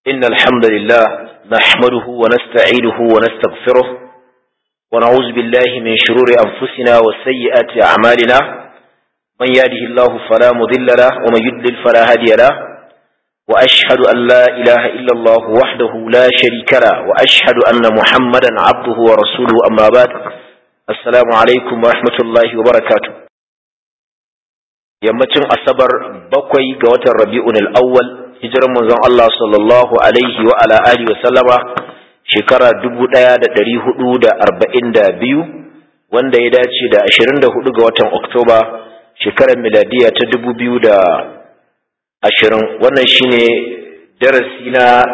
إن الحمد لله نحمده ونستعينه ونستغفره ونعوذ بالله من شرور أنفسنا وسيئات أعمالنا من يهده الله فلا مضل له ومن يضلل فلا هادي له وأشهد أن لا إله إلا الله وحده لا شريك له وأشهد أن محمدا عبده ورسوله أما بعد السلام عليكم ورحمة الله وبركاته yammacin asabar bakwai ga watan rabi'ul awwal hijirar manzon Allah sallallahu alaihi wa ala alihi wa sallama shekara 1442 wanda ya dace da 24 ga watan Oktoba shekarar miladiya ta 2020 wannan shine darasi na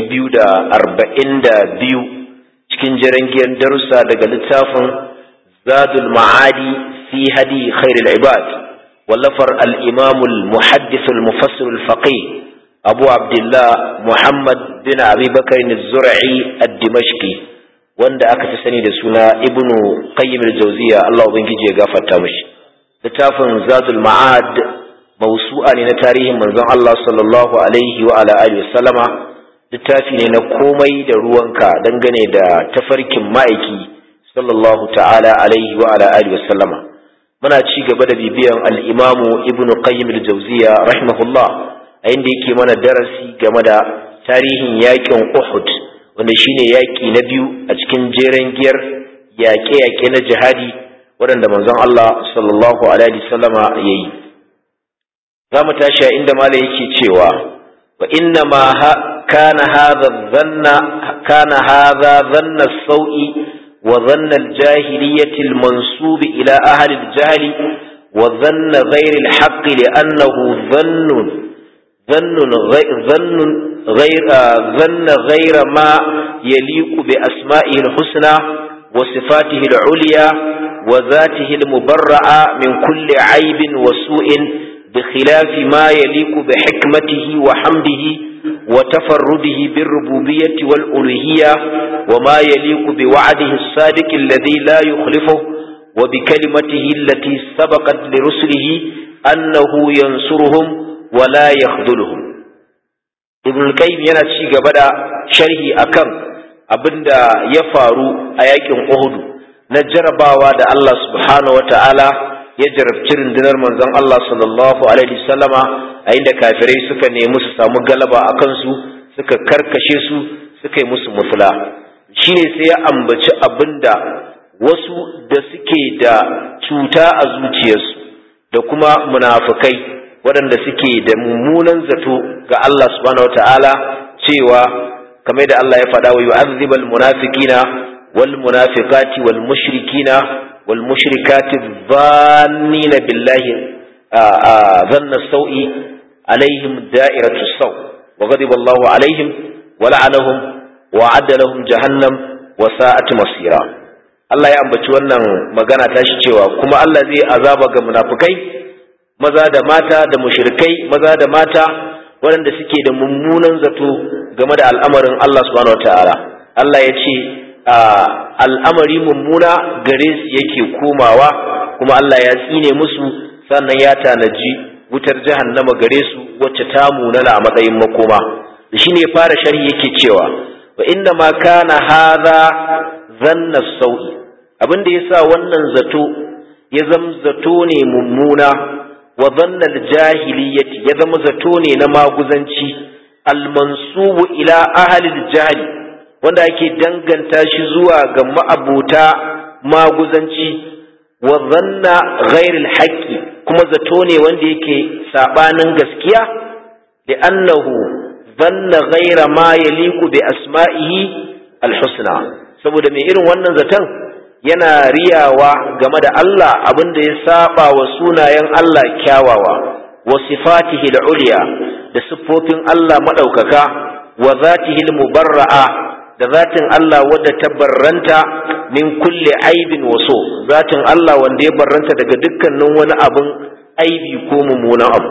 242 cikin jerengiyan darussa daga littafin Zadul Ma'adi fi hadi khairul ibad ولفر الإمام المحدث المفسر الفقيه أبو عبد الله محمد بن أبي بكر الزرعي الدمشقي وند أكتسني دسونا ابن قيم الجوزية الله بنجي غافر تامش لتافن زاد المعاد موسوعة لنتاريه من زن الله صلى الله عليه وعلى آله وسلم littafi ne na komai da ruwanka dangane da tafarkin ma'aiki sallallahu ta'ala alaihi wa ala alihi wa sallama muna ci gaba da bibiyan al-Imamu Ibn Qayyim al-Jawziyya rahimahullah a inda yake mana darasi game da tarihin yakin Uhud wanda shine yaki na biyu a cikin jeren giyar yaƙe-yaƙe na jihadi waɗanda manzon Allah sallallahu alaihi wasallama yayi zamu tashi inda malai yake cewa wa inna ma kana hadha dhanna as-sawi وظن الجاهلية المنسوب إلى أهل الجهل وظن غير الحق لأنه ظن غير ما يليق بأسمائه الحسنى وصفاته العليا وذاته المبرأة من كل عيب وسوء بخلاف ما يليق بحكمته وحمده وتفرده بالربوبية والألوهية وما يليق بوعده الصادق الذي لا يخلفه وبكلمته التي سبقت لرسله أنه ينصرهم ولا يخذلهم ابن القيم yana ci gaba da sharhi akan abinda ya faru a yakin Uhud na jarabawa da Allah subhanahu wataala ya jarabci rundunar manzon Allah sallallahu alaihi wasallama a inda kafirai suka nemi su samu galaba a kansu suka karkashe su suka yi musu musula shine sai ya ambaci abinda wasu da suke da cuta a zuciyarsu da kuma munafikai waɗanda suke da mummunan zato ga Allah subhanahu wataala cewa kamar da Allah ya faɗa wa yu'adhibal munafiqina wal munafiqati wal mushrikina wal mushrikati dhannina billahi dhanna sawi عليهم دائرة السوء وغضب الله عليهم ولعنهم وعد لهم جهنم وساءت مصيرا Allah ya ambaci wannan magana tashi cewa kuma Allah zai azaba ga munafikai maza da mata da mushrikai maza da mata waɗanda suke da mummunan zato game da al'amarin Allah subhanahu wataala Allah ya ce al'amari mummuna gare su yake komawa kuma Allah ya tsine musu sannan ya tanaji wutar jahannama gare su wacce ta munana a matsayin makoma shine fara sharhi yake cewa wa inna ma kana hadha dhanna sawi abinda yasa wannan zato ya zama zato ne mummuna wa dhanna aljahiliyyati ya zama zato ne na maguzanci almansubu ila ahli aljahl wanda ake danganta shi zuwa ga ma'abuta maguzanci wa dhanna ghayr alhaqqi kuma zato ne wanda yake sabanin gaskiya da annahu dhanna ghayra ma yaliqu bi asma'ihi alhusna saboda mai irin wannan zaton yana riyawa game da Allah abinda ya saba wa sunayen Allah kyawawa wa sifatihi alulya da siffofin Allah madaukaka wa zatihi almubarra'a da zatin Allah wadda ta barranta min kulli aibin waso zatin Allah wanda ya barranta daga dukkanin wani abun aibi ko mummunan abu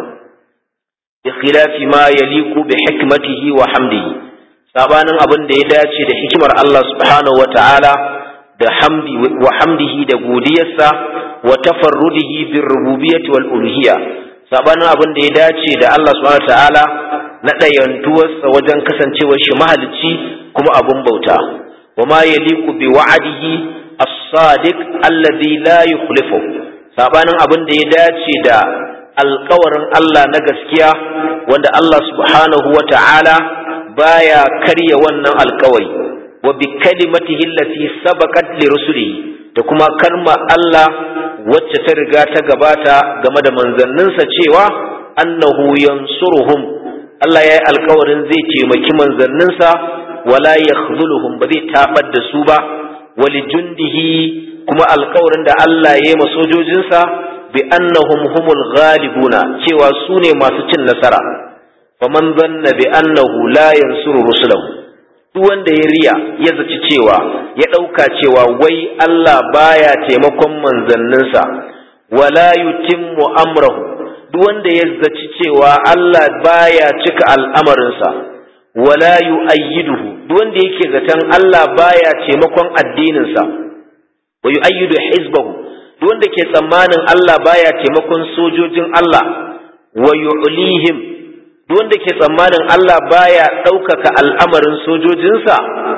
bi khilafi ma yaliqu bi hikmatihi wa hamdihi sabanin abin da ya dace da hikimar Allah subhanahu wataala da hamdihi da godiyarsa wa tafarrudihi bir rububiyyati wal uluhiyya sabanin abin da ya dace da Allah subhanahu wataala na ɗayantuwarsa wajen kasancewar shi mahalicci kuma abun bauta wa ma yaliqu bi wa'dihi as-sadiq alladhi la yukhlifu sabanin abin da ya dace da alƙawarin Allah na gaskiya wanda Allah subhanahu wa ta'ala baya karya wannan alƙawari wa bi kalimatihi allati sabaqat li rusulihi da kuma kalma Allah wacce ta riga ta gabata game da manzanninsa cewa annahu yansuruhum Allah ya yi alƙawarin zai taimaki manzanninsa wala yakhdhuluhum ba zai tabar da su ba walijundihi kuma alƙawarin da Allah ya yi ma sojojinsa bi annahum humul ghalibuna cewa su ne masu cin nasara faman zanna bi annahu la yansuru rusulahu duk wanda ya riya ya zaci cewa ya ɗauka cewa wai Allah baya taimakon manzanninsa wala yutimmu amrahu duk wanda ya zaci cewa Allah baya cika al'amarinsa wala yu'ayyiduhu duk wanda yake zaton Allah baya taimakon addininsa wa yu'ayyidu hizbahu duk wanda ke tsammanin Allah baya taimakon sojojin Allah wa yu'lihim duk wanda ke tsammanin Allah baya ɗaukaka al'amarin sojojinsa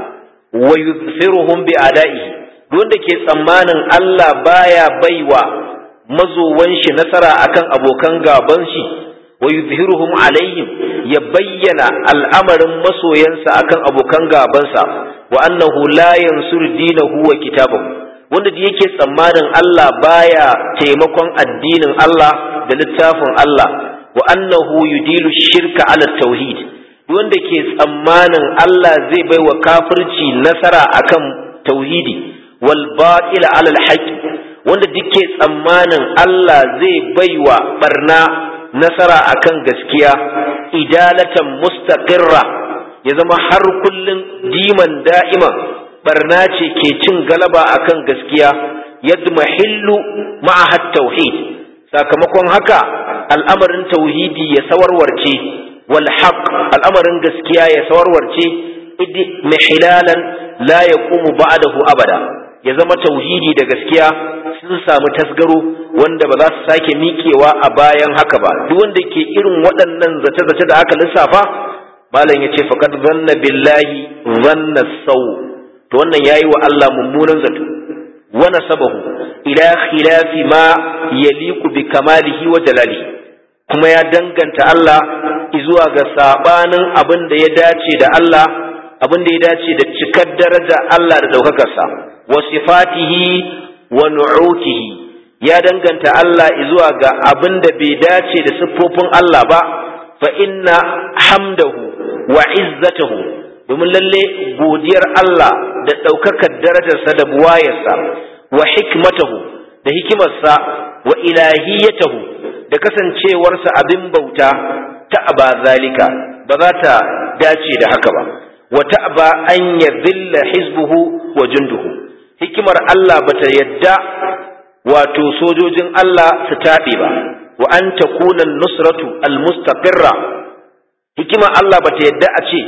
wa yuzhiruhum bi ada'ihi duk wanda ke tsammanin Allah baya baiwa mazowan shi nasara akan abokan gaban shi wa yuzhiruhum alaihim ya bayyana al'amarin masoyansa akan abokan gabansa wa annahu la yansuru dinahu wa kitabahu wanda da yake tsammanin Allah baya taimakon addinin Allah da littafin Allah wa annahu yudilu shirka ala tauhid wanda ke tsammanin Allah zai baiwa kafirci nasara akan tauhidi wal batil ala al haqq wanda dake tsammanin Allah zai baiwa barna nasara akan gaskiya idalatan mustaqirra ya zama har kullun diman da'iman barna ce ke cin galaba akan gaskiya yadmahillu ma'a tauhid sakamakon haka al'amarin tauhidi ya sawarwarce wal haqq al'amarin gaskiya ya sawarwarce mihlalan la yaqumu ba'dahu abada ya zama tauhidi da gaskiya sun samu tasgaro wanda ba za su sake miƙewa a bayan haka ba duk wanda ke irin waɗannan zace-zace da aka lissafa malam yace faqad zanna billahi zanna saw to wannan yayi wa Allah mummunan zato wa nasabahu ila khilafi ma yaliqu bi kamalihi wa jalalihi kuma ya danganta Allah zuwa ga sabanin abin da ya dace da Allah abin da ya dace da cikar daraja Allah da daukakarsa wa sifatihi wa nu'utihi ya danganta Allah zuwa ga abin da bai dace da siffofin Allah ba fa inna hamdahu wa izzatahu domin lalle godiyar Allah da ɗaukakar darajarsa da buwayarsa wa hikmatahu da hikimarsa wa ilahiyatahu da kasancewarsa abin bauta ta aba zalika ba za ta dace da haka ba wa ta'ba an yadhilla hizbuhu wa junduhu hikimar Allah bata yadda wato sojojin Allah su taɓe ba wa an takuna nusratu almustaqirra hikimar Allah bata yadda a ce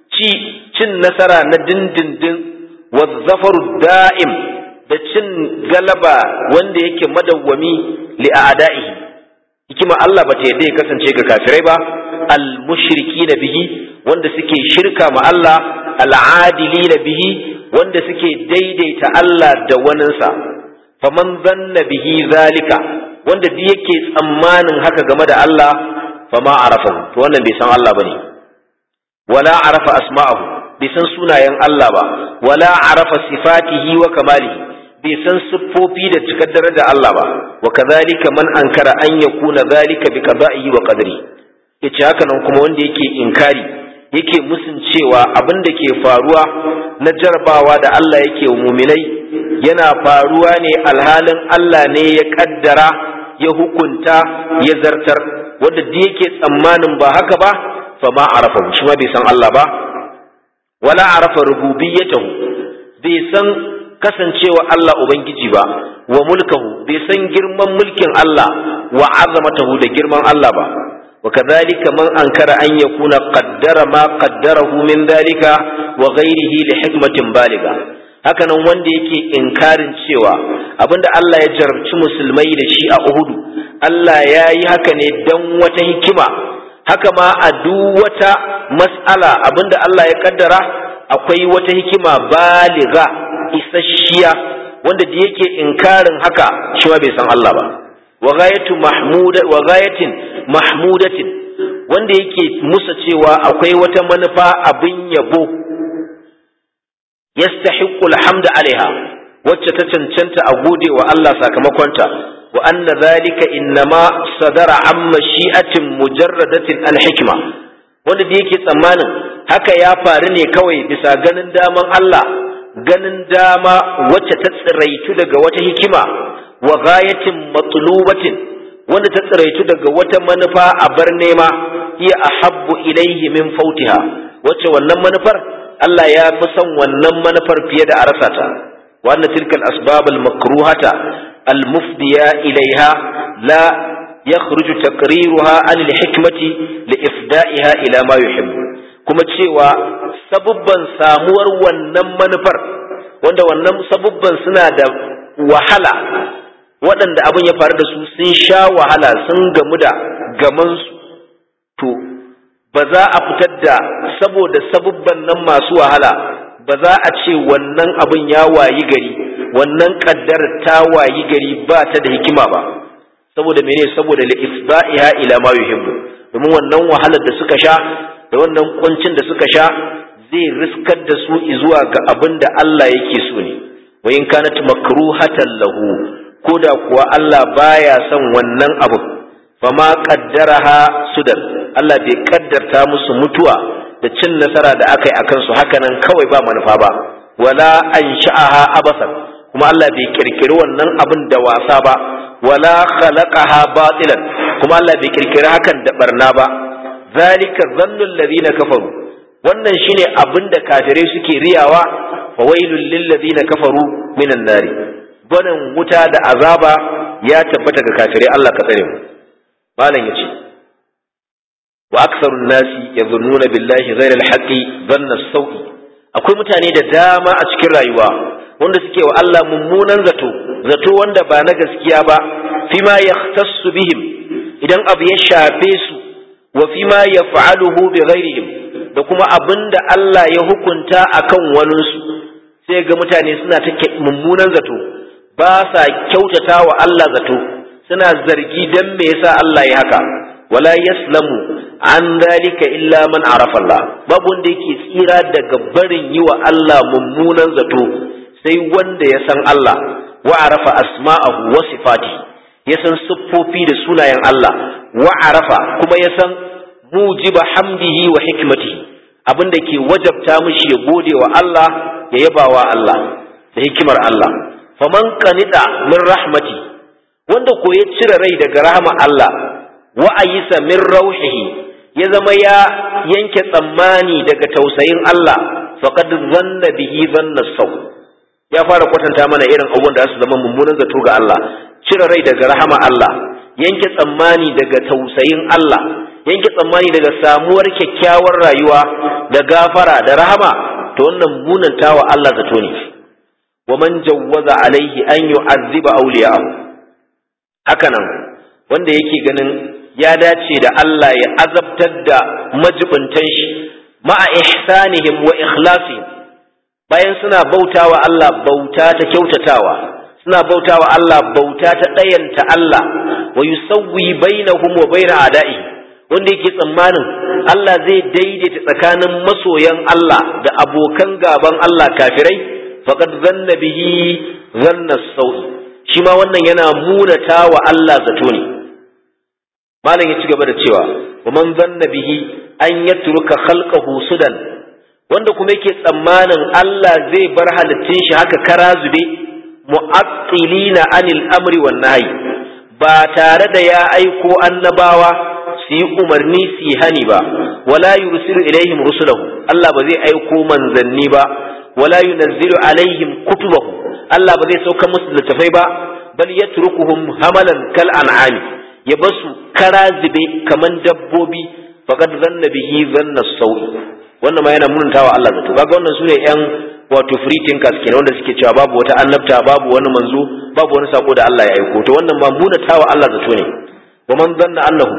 cin nasara na dindindin wa zafaru da'im da cin galaba wanda yake madawwami li a'da'ihi hikima Allah bata yadda ya kasance ga kafirai ba al-mushrikina bihi wanda suke shirka ma Allah al-adilina bihi wanda suke daidaita Allah da waninsa faman zanna bihi zalika wanda duk yake tsammanin haka game da Allah fama arafahu to wannan bai san Allah bane wala arafa asma'ahu bai san sunayen Allah ba wala arafa sifatihi wa kamalihi bai san siffofi da cikar daraja Allah ba wa kadhalika man ankara an yakuna zalika bi qada'ihi wa qadri yace haka nan kuma wanda yake inkari yake musun cewa abin da ke faruwa na jarbawa da Allah yake wa mu'minai yana faruwa ne alhalin Allah ne ya kaddara ya hukunta ya zartar wanda da yake tsammanin ba haka ba fa ma arafa shi ma bai san Allah ba wala arafa rububiyyatahu bai san kasancewa Allah ubangiji ba wa mulkahu bai san girman mulkin Allah wa azamatahu da girman Allah ba wa kadhalika man ankara an yakuna qaddara ma qaddarahu min dhalika wa ghayrihi li hikmatin baliga hakanan wanda yake inkarin cewa abinda Allah ya jarabci musulmai da shi a Uhud Allah ya yi haka ne dan wata hikima haka ma a duk wata mas'ala abinda Allah ya kaddara akwai wata hikima baliga isasshiya wanda da yake inkarin haka shi ma bai san Allah ba. wa ghayatin mahmudatin wanda yake musa cewa akwai wata manufa abin yabo yastahiqqu alhamda alaiha wacce ta cancanta a gode wa Allah sakamakonta wa anna dhalika innama sadara amma shi'atin mujarradatin alhikma wanda da yake tsammanin haka ya faru ne kawai bisa ganin daman Allah, ganin dama wacce ta tsiraitu daga wata hikima wa ghayatin matlubatin wanda ta tsiraitu daga wata manufa a bar nema iya ahabbu ilaihi min fautiha wacce wannan manufar Allah ya fi son wannan manufar fiye da a rasa ta wa anna tilka al-asbab al-makruhata al-mufdiya ilaiha la yakhruju taqriruha an al-hikmati li ifda'iha ila ma yuhibbu kuma cewa sabubban samuwar wannan manufar wanda wannan sabubban suna da wahala waɗanda abin ya faru da su sun sha wahala sun gamu da gamansu to ba za a fitar da saboda sabubban nan masu wahala ba za a ce wannan abin ya wayi gari wannan kaddar ta wayi gari ba ta da hikima ba saboda mene saboda li isba'iha ila ma yuhibbu domin wannan wahalar da suka sha da wannan kuncin da suka sha zai riskar da su zuwa ga abin da Allah yake so ne wa in kanat makruhatan lahu koda kuwa Allah baya son wannan abu fama qaddaraha sudan Allah bai kaddarta musu mutuwa da cin nasara da akai akan su hakanan kawai ba manufa ba wala ansha'aha abasan kuma Allah bai kirkiri wannan abin da wasa ba wala khalaqaha batilan kuma Allah bai kirkiri hakan da barna ba zalika dhannu alladhina kafaru wannan shine abin da kafirai suke riyawa fawailul lil ladina kafaru minan nari gwanin wuta da azaba ya tabbata ga kafirai Allah ka tsare mu malam yace wa aktharun nasi yadhunnuna billahi ghayra al-haqqi dhanna as-sawi akwai mutane da dama a cikin rayuwa wanda suke wa Allah mummunan zato wanda ba na gaskiya ba fima yahtassu bihim idan abu ya shafe su wa fima yaf'aluhu bighayrihim da kuma abinda Allah ya hukunta akan waninsu sai ga mutane suna ta mummunan zato ba sa kyautata wa Allah zato suna zargi dan me yasa Allah ya haka wala yaslamu an dalika illa man arafa Allah babu wanda yake tsira daga barin yi wa Allah mummunan zato sai wanda ya san Allah wa arafa asma'ahu wa sifatihi ya san siffofi da sunayen Allah wa arafa kuma ya san mujiba hamdihi wa hikmatihi abinda ke wajabta mishi ya gode wa Allah ya yaba wa Allah da hikimar Allah faman qanita min rahmati wanda ko ya cire rai daga rahmar Allah wa ayisa min rauhihi ya zama ya yanke tsammani daga tausayin Allah faqad zanna bihi zanna saw ya fara kwatanta mana irin abubuwan da su zama mummunan zato ga Allah cire rai daga rahama Allah yanke tsammani daga tausayin Allah yanke tsammani daga samuwar kyakkyawar rayuwa da gafara da rahama to wannan munantawa Allah zato ne wa man jawwaza alaihi an yu'azziba awliya'ahu hakanan wanda yake ganin ya dace da Allah ya azabtar da majibuntan shi ma'a ihsanihim wa ikhlasihim bayan suna bautawa Allah bauta ta kyautatawa suna bautawa Allah bauta ta ɗayanta Allah wa yusawwi bainahum wa bain a'da'i wanda yake tsammanin Allah zai daidaita tsakanin masoyan Allah da abokan gaban Allah kafirai faqad zanna bihi zanna as-sawi shi ma wannan yana munata wa Allah zato ne malam ya ci gaba da cewa wa man zanna bihi an yatruka khalqahu sudan wanda kuma yake tsammanin Allah zai bar halittun shi haka kara zube mu'attilina anil amri wan nahyi ba tare da ya aiko annabawa su yi umarni su yi hani ba wala yursilu ilaihim rusulahu Allah ba zai aiko manzanni ba wala yunazzilu alaihim kutubahu Allah ba zai sauka musu littafai ba bal yatrukuhum hamalan kal an'ami ya basu kara zube kaman dabbobi faqad zanna bihi zanna sawi wannan ma yana muntawa Allah zato kaga wannan sune yan wato free thinkers kenan wanda suke cewa babu wata annabta babu wani manzo babu wani sako da Allah ya aiko to wannan ma muntawa Allah zato ne wa man zanna annahu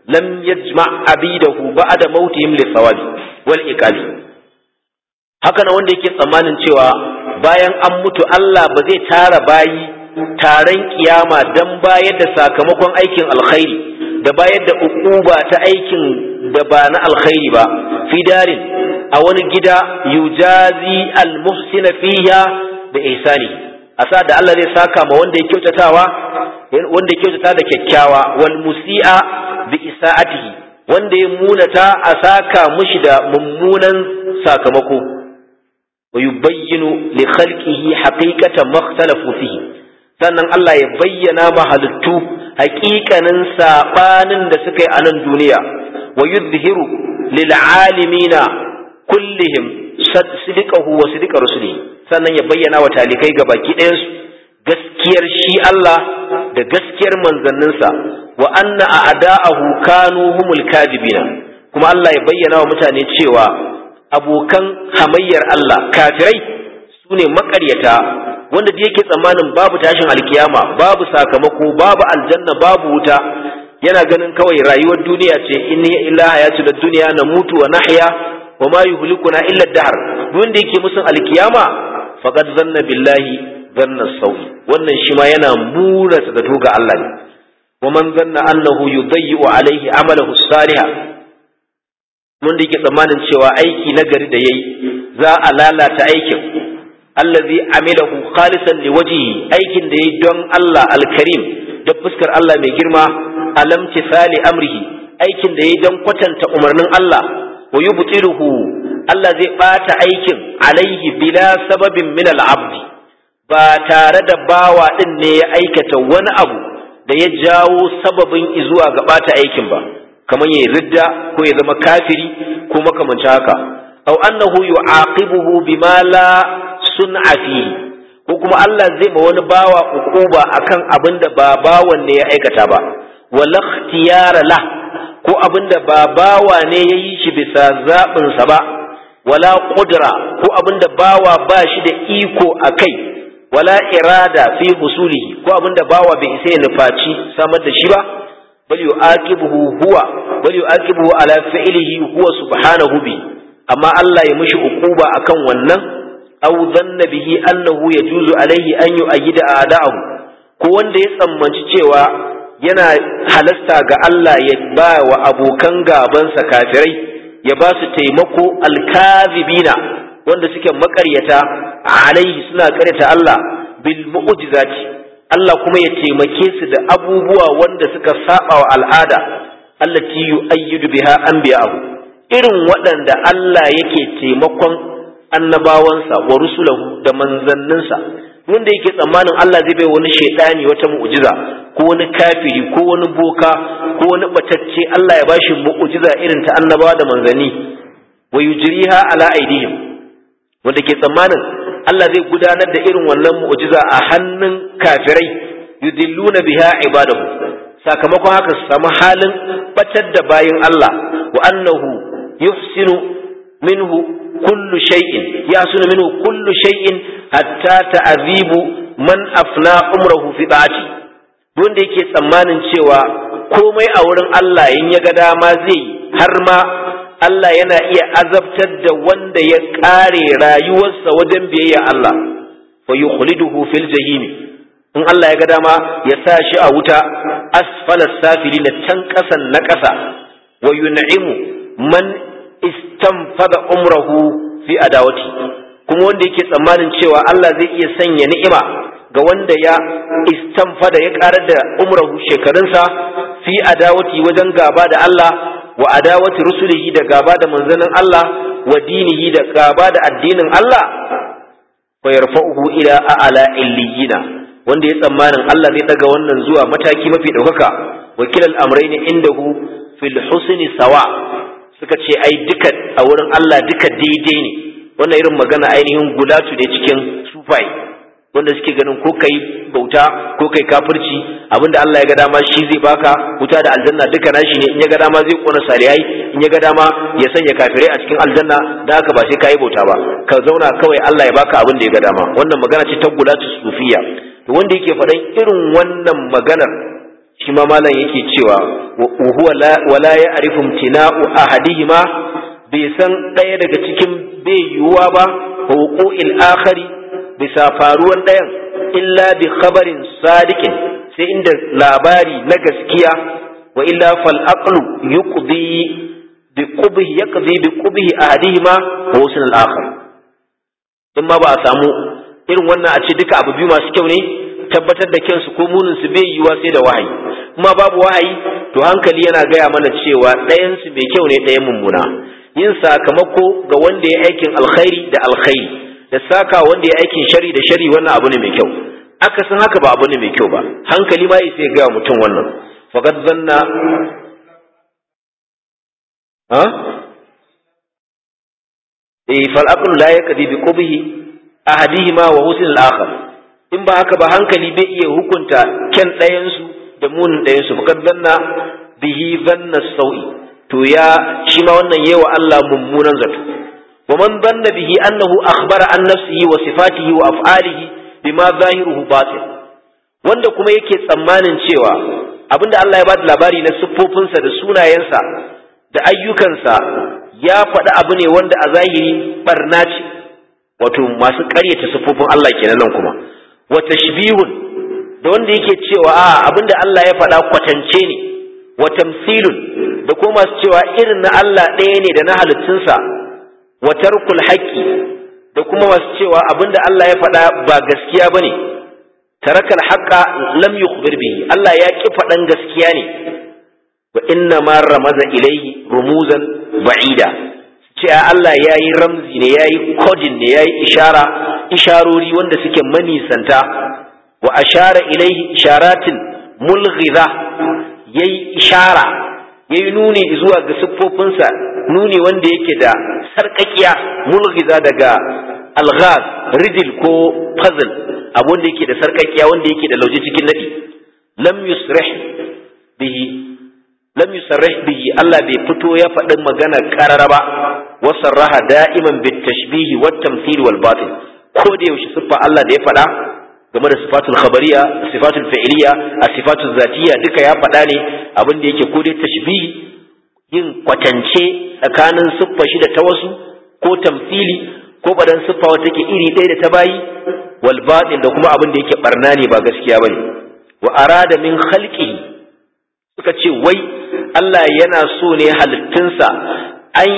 lam yajma' abidahu ba'da mautihim lis-sawabi wal iqabi. Haka nan wanda yake tsammanin cewa bayan an mutu Allah ba zai tara bayi taron kiyama dan bayar da sakamakon aikin alkhairi da bayar da uquba ta aikin da ba na alkhairi ba, fi darin a wani gida yujazi al-muhsina fiha da ihsani, asa da Allah zai saka ma wanda ya kyautatawa, wanda ya kyautata da kyakkyawa, wal musi'a bi isa'atihi, wanda ya munata a saka mushi da mummunan sakamako. wa yubayyinu li khalqihi haqiqatan makhtalafu fihi, sannan Allah ya bayyana ma halittu haƙiƙanin sabanin da suka yi a nan duniya. wa yuzhiru lil alimina kullihim sidqahu wa sidqa rusulihi, sannan ya bayyana wa talikai gabaki ɗayan su gaskiyar shi Allah da gaskiyar manzanninsa, wa anna a'da'ahu kanu humul kadibina, kuma Allah ya bayyana wa mutane cewa abokan hamayyar Allah kafirai sune makaryata, wanda da yake tsammanin babu tashin alkiyama, babu sakamako, babu aljanna, babu wuta, yana ganin kawai rayuwar duniya ce, in hiya illa hayatud dunya namutu wa nahya wa ma yuhlikuna illa ad-dahr. Wanda yake musun alkiyama faqad zanna billahi zanna sawi, wannan shi ma yana murata da toga Allah ne. wa man zanna annahu yudayyi'u alayhi amalahu salihah, wanda yake tsammanin cewa aiki nagari da yayi za a lalata aikin, allazi amilahu khalisan liwajhihi, aikin da yayi don Allah alkarim, da fuskar Allah mai girma, alam tisali amrihi, aikin da yayi don kwatanta umarnin Allah, wa yubtiluhu, Allah zai bata aikin alaihi bila sababin min al-abd, ba tare da bawa din ne ya aikata wani abu da ya jawo sababin izuwa ga bata aikin ba, kamar yayi ridda ko ya zama kafiri ko makamancin haka, aw annahu yu'aqibuhu bima la sun'a fihi, ko kuma Allah zai ma wani bawa ukuba akan abinda ba bawan ne ya aikata ba, wala ikhtiyara la, ko abinda ba bawa ne ya yi shi bisa zabin sa ba, wala qudra, ko abinda bawa ba shi da iko akai, wala irada fi husulihi, ko abinda bawa bai isa ya nufaci samar da shi ba, bal yu'aqibuhu ala fi'lihi huwa subhanahu bi, amma Allah ya mishi ukuba akan wannan, aw dhanna bihi annahu yajuzu alaihi an yu'ayyida a'da'ahu, ko wanda ya tsammanci cewa yana halasta ga Allah ya ba wa abokan gabansa kafirai, ya ba su taimako, alkazibina, wanda suke makaryata alaihi, suna karyata Allah, bil mu'jizati, Allah kuma ya taimake su da abubuwa wanda suka saba wa al'ada, allati yu'ayyidu biha anbiya'ahu, irin waɗanda Allah yake taimakon annabawansa wa rusulahu da manzanninsa, wanda yake tsammanin Allah zai bai wani shaidani wata mu'jiza, ko wani kafiri ko wani boka ko wani batacce Allah ya bashi mu'jiza irin ta annabawa da manzanni, wa yujriha ala aidihim, wanda ke tsammanin Allah zai gudanar da irin wannan mu'jiza a hannun kafirai, yudilluna biha ibadahu, sakamakon haka su samu halin batar da bayin Allah, wa annahu yuhsinu minhu kullu shay'in, yahsunu minhu kullu shay'in hatta ta'azibu man afna umrahu fi ta'ati, wanda yake tsammanin cewa komai a wurin Allah in ya ga dama zai, har ma Allah yana iya azabtar da wanda ya ƙare rayuwarsa wajen biyayya Allah, fa yukhliduhu fil jahim, in Allah ya ga dama ya sa shi a wuta, asfala safilin, can ƙasan na ƙasa, wa yun'imu man istanfada umrahu fi adawati, kuma wanda yake tsammanin cewa Allah zai iya sanya ni'ima ga wanda ya istanfada, ya ƙarar da umrahu shekarunsa, fi adawati, wajen gaba da Allah, wa adawati rusulihi, da gaba da manzanin Allah, wa dinihi, da gaba da addinin Allah, fa yarfa'uhu ila a'la illiyina, wanda ya tsammanin Allah zai daga wannan zuwa mataki mafi daukaka, wa kilal amrayni indahu fil husni sawa, suka ce ai duka a wurin Allah duka daidai ne. Wannan irin magana ainihin gulatu ne cikin sufai, wanda suke ganin ko kai bauta ko kai kafirci, abinda Allah ya ga dama shi zai baka, wuta da aljanna duka nashi ne, in ya ga dama zai kona salihai, in ya ga dama ya sanya kafirai a cikin aljanna, da haka ba sai kai bauta ba, ka zauna kawai Allah ya baka abin da ya ga dama. Wannan magana ce ta gulatu sufiya. To wanda yake faɗan irin wannan maganar shi shi ma malam yake cewa huwa wala ya'rifu imtina'u ahadihima, bai san ɗaya daga cikin bai yiwuwa ba huquqil akhari bisa faruwan ɗayan illa bi khabarin sadiqin, sai inda labari na gaskiya, wa illa fal aqlu yuqdi bi qubhi ahadihima wa husn al akhar. in ma ba a samu irin wannan a ce duka abu biyu masu kyau ne, tabbatar da kyansu ko munin su bai yiwuwa sai da wahayi. kuma babu wahayi to hankali yana gaya mana cewa ɗayan su mai kyau ne ɗayan mummuna. yin sakamako ga wanda ya aikin alkhairi da alkhairi, da saka wanda ya aikin shari da shari, wannan abu ne mai kyau. aka san haka ba abu ne mai kyau ba, hankali ma sai ya gaya mutum wannan. faqad zanna fal aqlu la yaqdi bi qubhi ahadihima wa husn al akhar. in ba haka ba hankali bai iya hukunta kyan ɗayan su da munin ɗayan su. faqad zanna bihi zanna sawi, to ya shi ma wannan yayi wa Allah mummunan zato. wa man zanna bihi annahu akhbara an nafsihi wa sifatihi wa af'alihi bima zahiruhu batil, wanda kuma yake tsammanin cewa abinda Allah ya bada labari na siffofinsa da sunayensa da ayyukansa ya faɗi abu ne wanda a zahiri barna ce, wato masu ƙaryata siffofin Allah kenan nan kuma. wa tashbihun, da wanda yake cewa abinda Allah ya faɗa kwatance ne. wa tamthilun, da kuma masu cewa irin na Allah ɗaya ne da na halittunsa. wa tarkul haqqi, da kuma masu cewa abinda Allah ya faɗa ba gaskiya bane. tarakal haqqa lam yukhbir bihi, Allah ya ki faɗan gaskiya ne. wa inna ma ramaza ilayhi rumuzan ba'ida, ce Allah yayi ramzi ne, yayi coding ne, yayi isharori wanda suke manisanta. wa ashara ilayhi isharatin mulghiza, yayi ishara, yayi nuni zuwa ga siffofinsa, nuni wanda yake da sarkakiya. mulghiza daga alghaz, ridil ko puzzle, abu wanda yake da sarkakiya, wanda yake da lauje cikin nadi. lam yusarrih bihi, Allah bai fito ya faɗi magana karara ba. wa sarraha da'iman bit tashbihi wat tamthil wal batil, ko da yaushe siffa Allah da ya faɗa game da sifatul khabariya, sifatul fi'liya, sifatul zatiyya, duka ya faɗa ne abin da yake ko dai tashbihi, yin kwatance tsakanin siffa shi da ta wasu, ko tamthili, ko badan siffa wata take iri ɗaya da ta bayi, wal batil, da kuma abin da yake barna ne ba gaskiya bane. wa arada min khalqihi, suka ce wai Allah yana so ne halittunsa an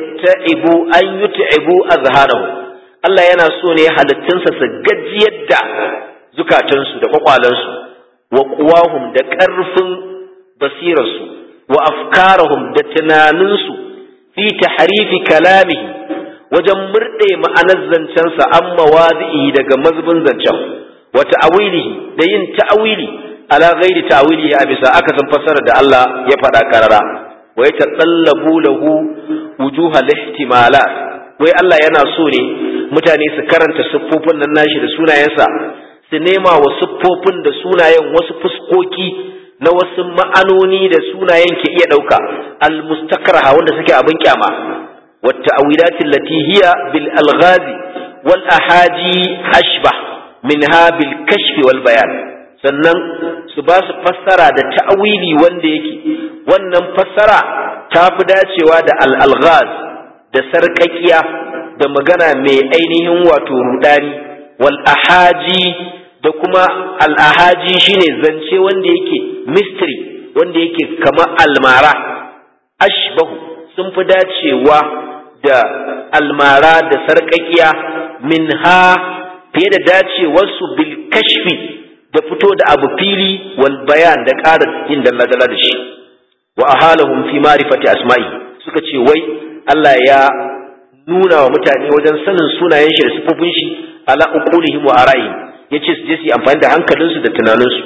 yut'ibu azharahu, Allah yana so ne halittunsa su gajiyar da zukatansu da kwakwalansu. wa quwahum, da ƙarfin basirarsu. wa afkarahum, da tunaninsu. fi tahrifi kalamihi, wajen murɗe ma'anar zancensa an mawadi'i, daga mazbin zancen. wa ta'wilihi, da yin ta'wili ala ghairi ta'wilihi, a bisa aka san fassara da Allah ya faɗa karara. wa yatatallabu lahu wujuhal ihtimalat, wai Allah yana so ne mutane su karanta siffofin nan nashi da sunayensa, su nema wa siffofin da sunayen wasu fuskoki na wasu ma'anoni da sunayen ke iya ɗauka, al-mustakraha, wanda suke abin kyama. wa ta'wilati allati hiya bil alghazi wal ahaji ashbah minha bil kashfi wal bayan, sannan su ba su fassara da ta'wili wanda yake wannan fassara ta fi dacewa da al-alghaz, da sarƙaƙiya, da magana mai ainihin wato rudani. wal ahaji, da kuma al ahaji shine zance wanda yake mystery, wanda yake kama almara. ashbahu, sun fi dacewa da almara da sarƙaƙiya minha, fiye da dacewarsu bil kashfi, da fito da abu fili, wal bayan, da ƙara yin dalla-dalla da shi. wa ahalahum fi ma'rifati asma'i, suka ce wai Allah ya nuna wa mutane wajen sanin sunayen shi da sifofin shi ala uqulihim wa ara'ihim, yace su je su amfani da hankalinsu da tunaninsu.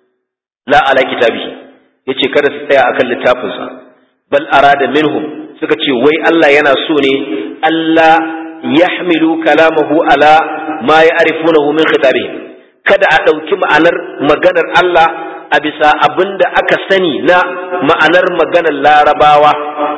la ala kitabihi, yace kada su tsaya akan littafinsa. bal arada minhum, suka ce wai Allah yana so ne Allah yahmilu kalamahu ala ma ya'rifunahu min khitabihim, kada a ɗauki ma'anar maganar Allah a bisa abinda aka sani na ma'anar maganar larabawa,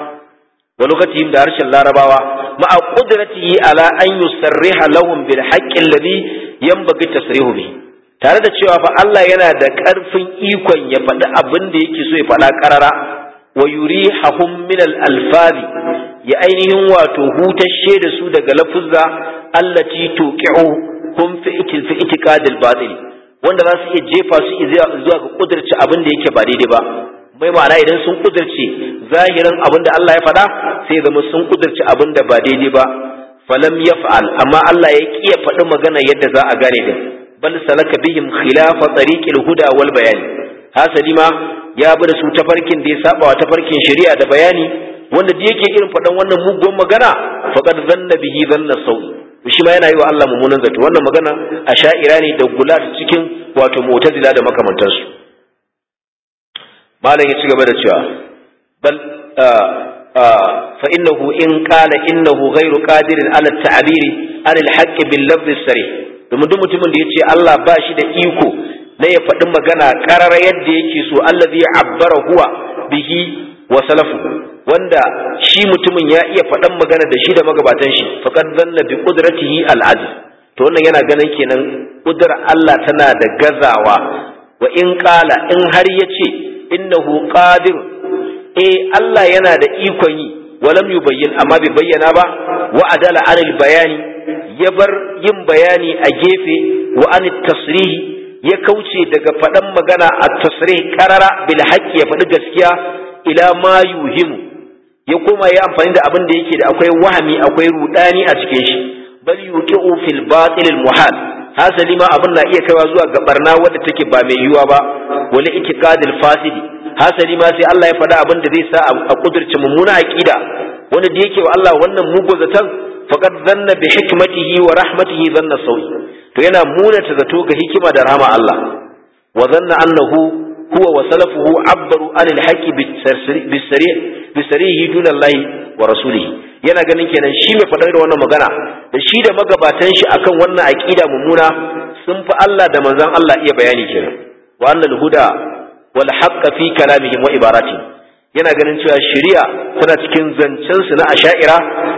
wa lokacin da harshen larabawa, ma'a qudratihi ala an yusarriha lahum bil haqqi alladhi yanbaghi tasrihu bihi, tare da cewa fa Allah yana da ƙarfin ikon ya faɗi abin da yake so ya faɗa ƙarara wa yurihahum min al-alfazi ya ainihin wato hutashe da su daga lafuzza allati tuqi'u hum fi itiqadil batil wanda za su iya jefa su zuwa ga kudurci abin da yake ba daidai ba mai ma'ana idan sun kudurce zahirin abin da Allah ya faɗa sai zama sun kudurci abin da ba daidai ba falam yaf'al amma Allah ya kiya faɗi magana yadda za a gane din bal salaka bihim khilafa tariqil huda wal bayan hasali ma ya bi da su tafarkin da ya saba wa tafarkin shari'a da bayani wanda da yake irin faɗan wannan mugun magana faqad zanna bihi zanna sawi shi ma yana yi wa Allah mummunan zato wannan magana a sha'ira ne da gulat cikin wato mu'tazila da makamantansu malam ya ci gaba da cewa bal fa innahu in qala innahu ghayru qadirin ala at-ta'biri an al-haqq bil lafz as-sarih domin duk mutumin da yace Allah ba shi da iko na ya faɗi magana karara yadda yake so allazi abbara huwa bihi wa salafuhu wanda shi mutumin ya iya faɗan magana da shi da magabatan shi faqad zanna bi qudratihi al-aziz to wannan yana ganin kenan kudrar Allah tana da gazawa wa in qala in har yace innahu qadir Allah yana da ikon yi walam yubayyin amma bai bayyana ba wa adala anil bayani ya bar yin bayani a gefe wa anit tasrihi ya kauce daga faɗan magana a tasrih qarara bil haqqi ya faɗi gaskiya ila ma yuhimu ya koma ya amfani da abin da yake da akwai wahami akwai rudani a cikin shi bal yuqi'u fil batil al muhal hasali ma abin na iya kaiwa zuwa ga barna wadda take ba mai yiwuwa ba wal itiqadil fasidi hasali ma sai Allah ya faɗa abin da zai sa a kudurce mummuna aqida wanda da yake wa Allah wannan mugun zatan faqad zanna bi hikmatihi wa rahmatihi zanna sawi to yana munata zato ga hikima da rahama Allah wa zanna annahu huwa wa salafuhu abbaru anil haqqi bisarihi dunallahi wa rasulihi yana ganin kenan shi mai faɗar da wannan magana da shi da magabatan shi akan wannan aqida mummuna sun fi Allah da manzon Allah iya bayani kenan wa annal huda wal haqqa fi kalamihim wa ibaratihim yana ganin cewa shari'a tana cikin zancen su na asha'ira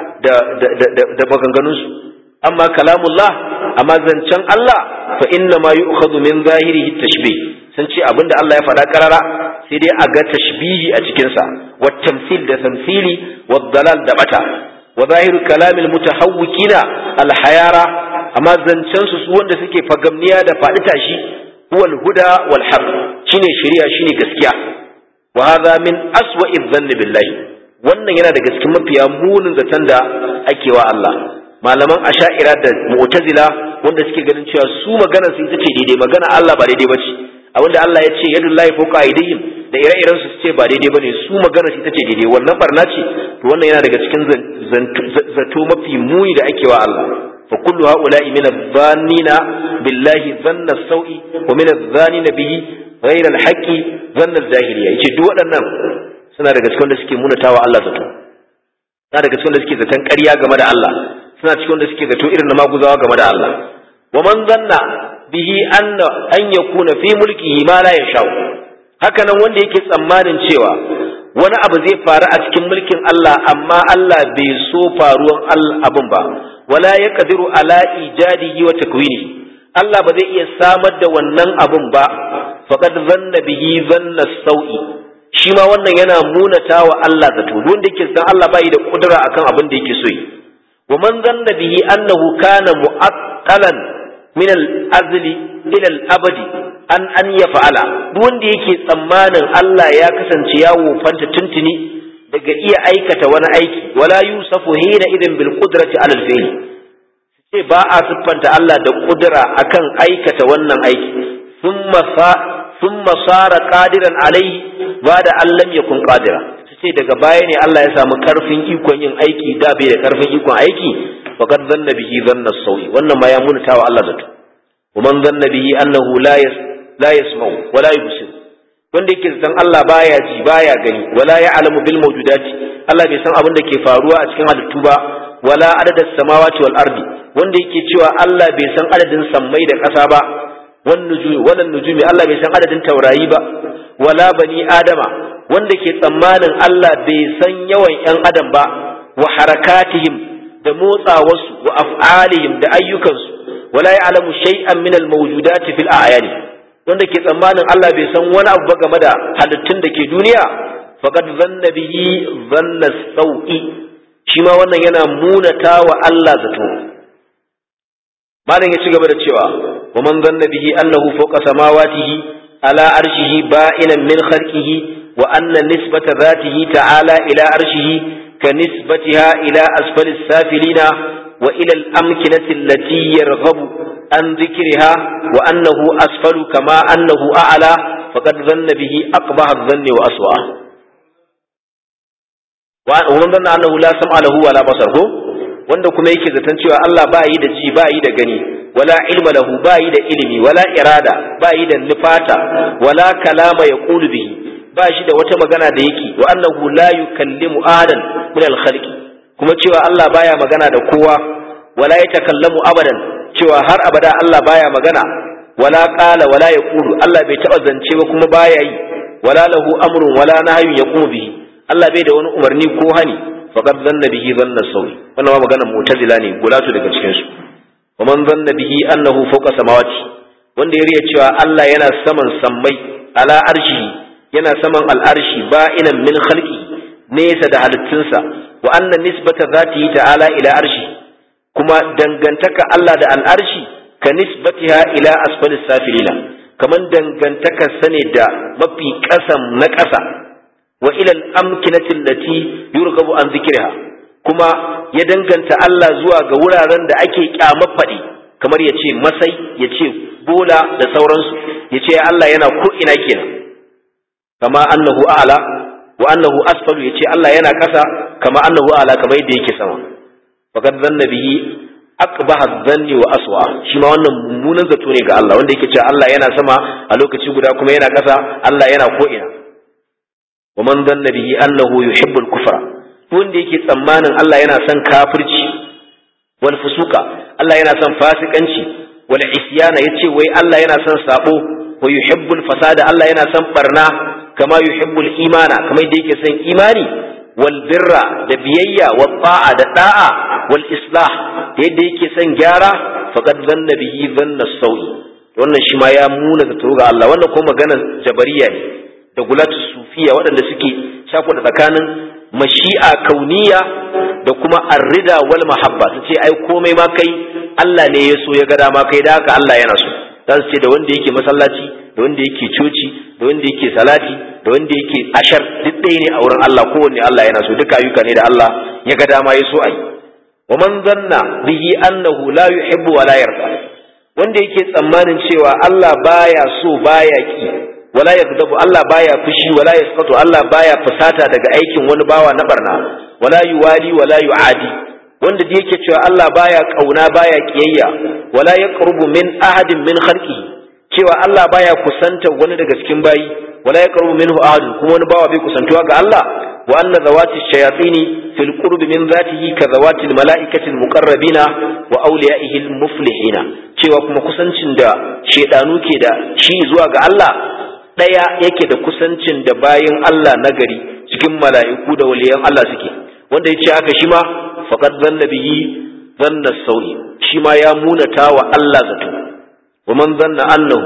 da maganganun su amma kalamullah amma zancen Allah fa inna ma yu'khadhu min zahirihi tashbih sun ce abinda Allah ya faɗa karara sai dai a ga tashbihi a cikin sa wa tamthil da tamthili wa dalal da bata wa zahiru kalamil mutahawwikina al hayara amma zancen su wanda suke fagamniya da faɗi tashi huwa al huda wal haqq shine shari'a shine gaskiya wa hadha min aswa'i dhanni billahi wannan yana daga cikin mafiya munin zaton da ake wa Allah malaman asha'ira da mu'tazila wanda suke ganin cewa su magana su ita ce daidai magana Allah ba daidai bace abinda Allah ya ce yadullahi fawqa aydihim da ire-iren su ce ba daidai bane su magana su ita ce daidai wannan barna ce to wannan yana daga cikin zato mafi muni da ake wa Allah fa kullu haula'i min adh-dhannina billahi dhanna as-sawi wa min adh-dhannina bihi ghayra al-haqqi dhanna al-jahiliyya yace duk waɗannan suna daga cikin da suke munatawa Allah zato suna daga cikin da suke zaton ƙarya game da Allah suna cikin da suke zato irin na maguzawa game da Allah wa man zanna bihi an yakuna fi mulkihi ma la yasha haka nan wanda yake tsammanin cewa wani abu zai faru a cikin mulkin Allah amma Allah bai so faruwan abun ba wala yaqdiru ala ijadihi wa takwinihi Allah ba zai iya samar da wannan abun ba faqad zanna bihi zanna sawi shi ma wannan yana munatawa Allah zato wanda yake san Allah bai da kudura akan abin da yake so yi ومن ظن به أنه كان مؤقلا من الأزل إلى الأبد أن يفعل دون دي يكي تسمانا الله يا كسنتي يا وفانت تنتني daga iya aikata wani aiki wala yusafu hina idan bil qudrati ala al fi'l sai ba a siffanta Allah da kudura akan aikata wannan aiki thumma sara qadiran alaihi ba da allam yakun qadira sai daga baya ne Allah ya samu karfin ikon yin aiki da bai da karfin ikon aiki faqad zanna bihi zanna sawi wannan ma ya muntawa Allah zato ومن ظن به أنه لا يسمع ولا يبصر wanda yake san Allah baya ji baya gani wala ya'lamu bil mawjudati Allah bai san abin da ke faruwa a cikin halittu ba wala adadas samawati wal ardi wanda yake cewa Allah bai san adadin sammai da ƙasa ba wan nujumi Allah bai san adadin taurayi ba wala bani adama wanda ke tsammanin Allah bai san yawan ƴan adam ba wa harakatihim da motsawarsu wa af'alihim da ayyukansu wala ya'lamu shay'an min al-mawjudati fil a'yani wanda ke tsammanin Allah bai san wani abu ba game da halittun da ke duniya faqad zanna bihi zanna sau'i shi ma wannan yana munata wa Allah zato. Malam ya ci gaba da cewa wa man zanna bihi annahu fawqa samawatihi ala arshihi ba'inan min khalqihi wa anna nisbata dhatihi ta'ala ila arshihi ka nisbatiha ila asfalis safilina wa ila al-amkinati allati yarghabu an dhikriha wa annahu asfalu kama annahu a'la faqad zanna bihi aqbaha adh-dhanni wa aswa. wa man zanna annahu la sam'a lahu wa la basar ko wanda kuma yake zaton cewa Allah ba yi da ji ba yi da gani wala ilma lahu ba yi da ilimi wala irada ba yi da nufata wala kalama yaqulu bihi ba shi da wata magana da yake wa annahu la yukallimu ahadan min al-khalqi kuma cewa Allah baya magana da kowa wala yatakallamu abadan cewa har abada Allah baya magana wala qala wala yaqulu Allah bai taba zance ba kuma baya yi wala lahu amrun wala nahyun yaqumu bihi Allah bai da wani umarni ko hani faqad zanna bihi zanna sawi wannan ma maganar mu'tazila ne gulatu daga cikin su wa man zanna bihi annahu fawqa samawati wanda ya riya cewa Allah yana saman sammai ala arshihi yana saman al'arshi ba'inan min khalqi nesa da halittunsa wa anna nisbata zatihi ta'ala ila arshi kuma dangantaka Allah da al'arshi ka nisbatiha ila asfalis safilina kaman dangantaka sane da mafi kasan na kasa wa ila al-amkinati allati yurghabu an dhikriha kuma ya danganta Allah zuwa ga wuraren da ake kyamar fadi kamar yace masai yace bola da sauransu yace Allah yana ko ina kenan kama annahu a'la wa annahu asfalu yace Allah yana kasa kama annahu a'la kamar yadda yake sama faqad zanna bihi aqbaha adh-dhanni wa aswa shi ma wannan mummunan zato ne ga Allah wanda yake cewa Allah yana sama a lokaci guda kuma yana kasa Allah yana ko ina wa man zanna bihi annahu yuhibbu al-kufra wanda yake tsammanin Allah yana son kafirci wal fusuka Allah yana son fasikanci wal isyana yace wai Allah yana son sabo wa yuhibbu al-fasada Allah yana son barna kama yuhibbul imana kamar da yake son imani wal birra da biyayya wa ta'a da da'a wal islah da yadda yake son gyara faqad zanna bihi zanna sawi wannan shi ma ya muna da ga Allah wannan ko maganar jabariya ne da gulatu sufiya waɗanda suke shafa da tsakanin mashi'a kauniya da kuma arrida wal mahabba su ce ai komai ma kai Allah ne ya so ya ga dama kai da haka Allah yana so za su ce da wanda yake masallaci da wanda yake coci da wanda yake salati da wanda yake ashar duk ɗaya ne a wurin Allah kowanne Allah yana so duka ayyuka ne da Allah ya ga dama ya so ai wa man zanna bihi annahu la yuhibbu wa la yarda wanda yake tsammanin cewa Allah baya so baya ki wala yakdabu Allah baya fushi wala yasqatu Allah baya fusata daga aikin wani bawa na barna wala yuwali wala yuadi wanda da yake cewa Allah baya kauna baya kiyayya wala yaqrubu min ahadin min khalqihi cewa Allah baya kusanta wani daga cikin bayi wala yaqrubu minhu ahad kuma wani bawa bai kusantuwa ga Allah wa anna zawati shayatini fil qurbi min zatihi ka zawati al malaikati al muqarrabina wa awliyaihi al muflihina cewa kuma kusancin da shedanu ke da shi zuwa ga Allah daya yake da kusancin da bayin Allah nagari cikin mala'iku da waliyan Allah suke wanda yace haka shi ma faqad zanna bihi zanna sawi shi ma ya munata wa Allah zato wa man zanna annahu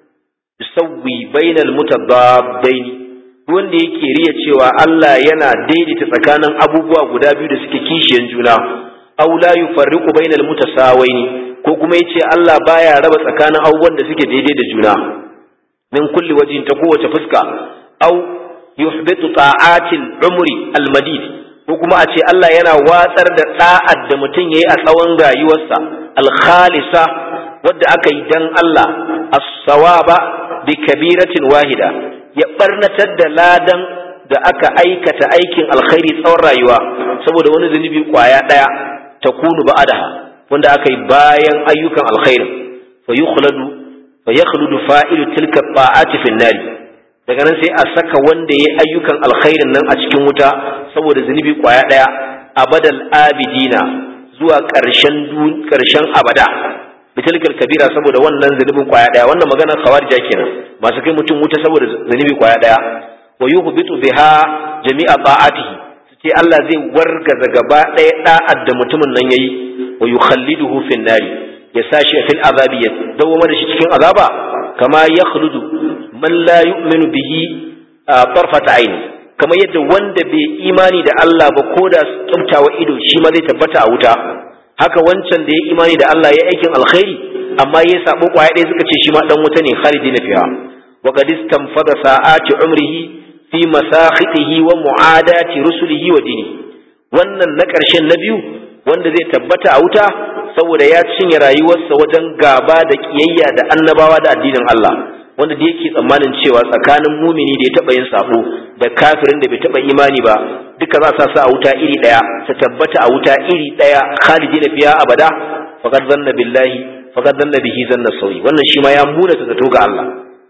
yusawwi bainal mutadabbain wanda yake riya cewa Allah yana daidaita tsakanin abubuwa guda biyu da suke kishiyan juna aw la yufarriqu bainal mutasawaini ko kuma yace Allah baya raba tsakanin abubuwan da suke daidai da juna min kulli wajhin ta kowace fuska aw yuhbitu ta'atil umri almadid ko kuma a ce Allah yana watsar da da'ar da mutum yayi a tsawon rayuwarsa alkhalisa wadda aka yi dan Allah as-sawaba bi kabiratin wahida ya barnatar da ladan da aka aikata aikin alkhairi tsawon rayuwa saboda wani zunubi kwaya daya takunu ba'daha wanda aka yi bayan ayyukan alkhairi fa yakhludu fa'ilu tilka ta'ati fi an-nar daga nan sai a saka wanda yayi ayyukan alkhairin nan a cikin wuta saboda zunubi kwaya daya abadal abidina zuwa karshen abada bitilkal kabira saboda wannan zunubin kwaya daya wannan maganar khawarija kenan masu kai mutum wuta saboda zunubi kwaya daya wa yuhbitu biha jami'a ta'atihi sai Allah zai wargaza gaba daya da'ar da mutumin nan yayi wa yukhalliduhu fin nari ya sashi fil azabi ya dawwama da shi cikin azaba kama yakhludu man la yu'minu bihi tarfata ayn kamar yadda wanda bai imani da Allah ba ko da tsumtawa ido shi ma zai tabbata a wuta haka wancan da ya imani da Allah ya aikin alkhairi amma ya sabo kwaya ɗaya suka ce shi ma dan wuta ne khalidina fiha wa qad istamfada sa'ati umrihi fi masakhitihi wa mu'adati rusulihi wa dini wannan na ƙarshen na biyu wanda zai tabbata a wuta saboda ya cinye rayuwarsa wajen gaba da kiyayya da annabawa da addinin Allah wanda da yake tsammanin cewa tsakanin mumini da ya taba yin sabo da kafirin da bai taba imani ba duka za su sa a wuta iri daya su tabbata a wuta iri daya khalidina fiha abada faqad zanna bihi zanna sawi wannan shi ma ya muna ta zato ga Allah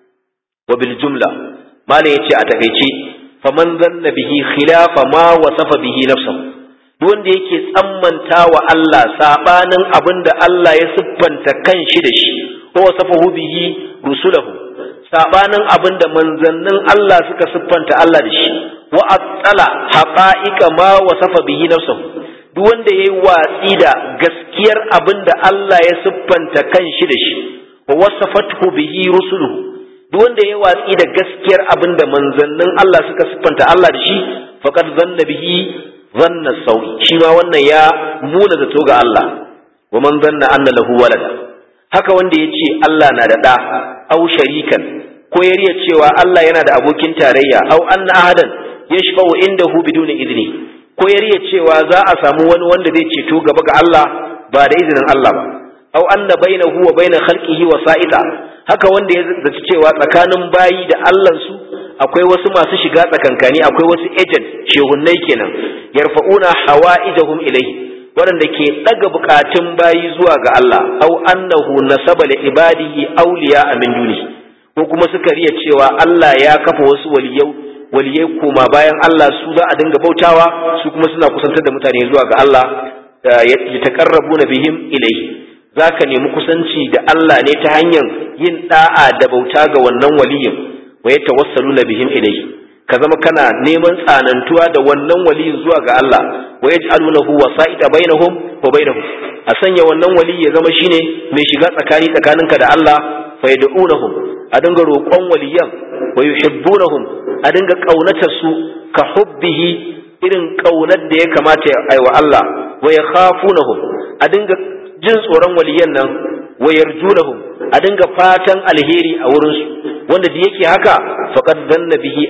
wa bil jumla mala yace a takeice faman zanna bihi khilafa ma wasafa bihi nafsuhu wanda yake tsammanta wa Allah sabanin abinda Allah ya siffanta kanshi da shi ko wasafahu bihi rusulahu sabanin abinda manzannin Allah suka siffanta Allah da shi wa attala haqa'iqa ma wasafa bihi nafsuhu duk wanda yayi watsi da gaskiyar abinda Allah ya siffanta kanshi da shi wa wasafathu bihi rusuluhu duk wanda yayi watsi da gaskiyar abinda manzannin Allah suka siffanta Allah da shi faqad zanna bihi zanna sawi shi ma wannan ya muna zato ga Allah wa man zanna anna lahu walada haka wanda yace Allah na da da au sharikan ko ya riya cewa Allah yana da abokin tarayya au anna ahadan yashfa'u indahu biduni idni ko ya riya cewa za a samu wani wanda zai ceto gaba ga Allah ba da izinin Allah ba au anna bainahu wa bain khalqihi wasa'ita haka wanda ya zaci cewa tsakanin bayi da Allah su akwai wasu masu shiga tsakankani akwai wasu agent shehunnai kenan yarfa'una hawa'ijahum ilayhi waɗanda ke daga bukatun bayi zuwa ga Allah au annahu nasaba li ibadihi awliya min duni ko kuma suka riya cewa Allah ya kafa wasu waliyai koma bayan Allah su za a dinga bautawa su kuma suna kusantar da mutane zuwa ga Allah ya taqarrabuna bihim ilayhi zaka nemi kusanci da Allah ne ta hanyar yin da'a da bauta ga wannan waliyin wa yatawassaluna bihim ilayhi ka zama kana neman tsanantuwa da wannan waliyin zuwa ga Allah wa yaj'alunahu wasa'ida bainahum wa bainahum a sanya wannan wali ya zama shine mai shiga tsakaninka da Allah fa yad'unahum a dinga roƙon waliyan wa yuhibbunahum a dinga kaunatar su ka hubbihi irin kaunar da ya kamata ya aiwa Allah wa yakhafunahum a dinga jin tsoron waliyan nan wa yarjunahum a dinga fatan alheri a wurin su wanda da yake haka faqad dhanna bihi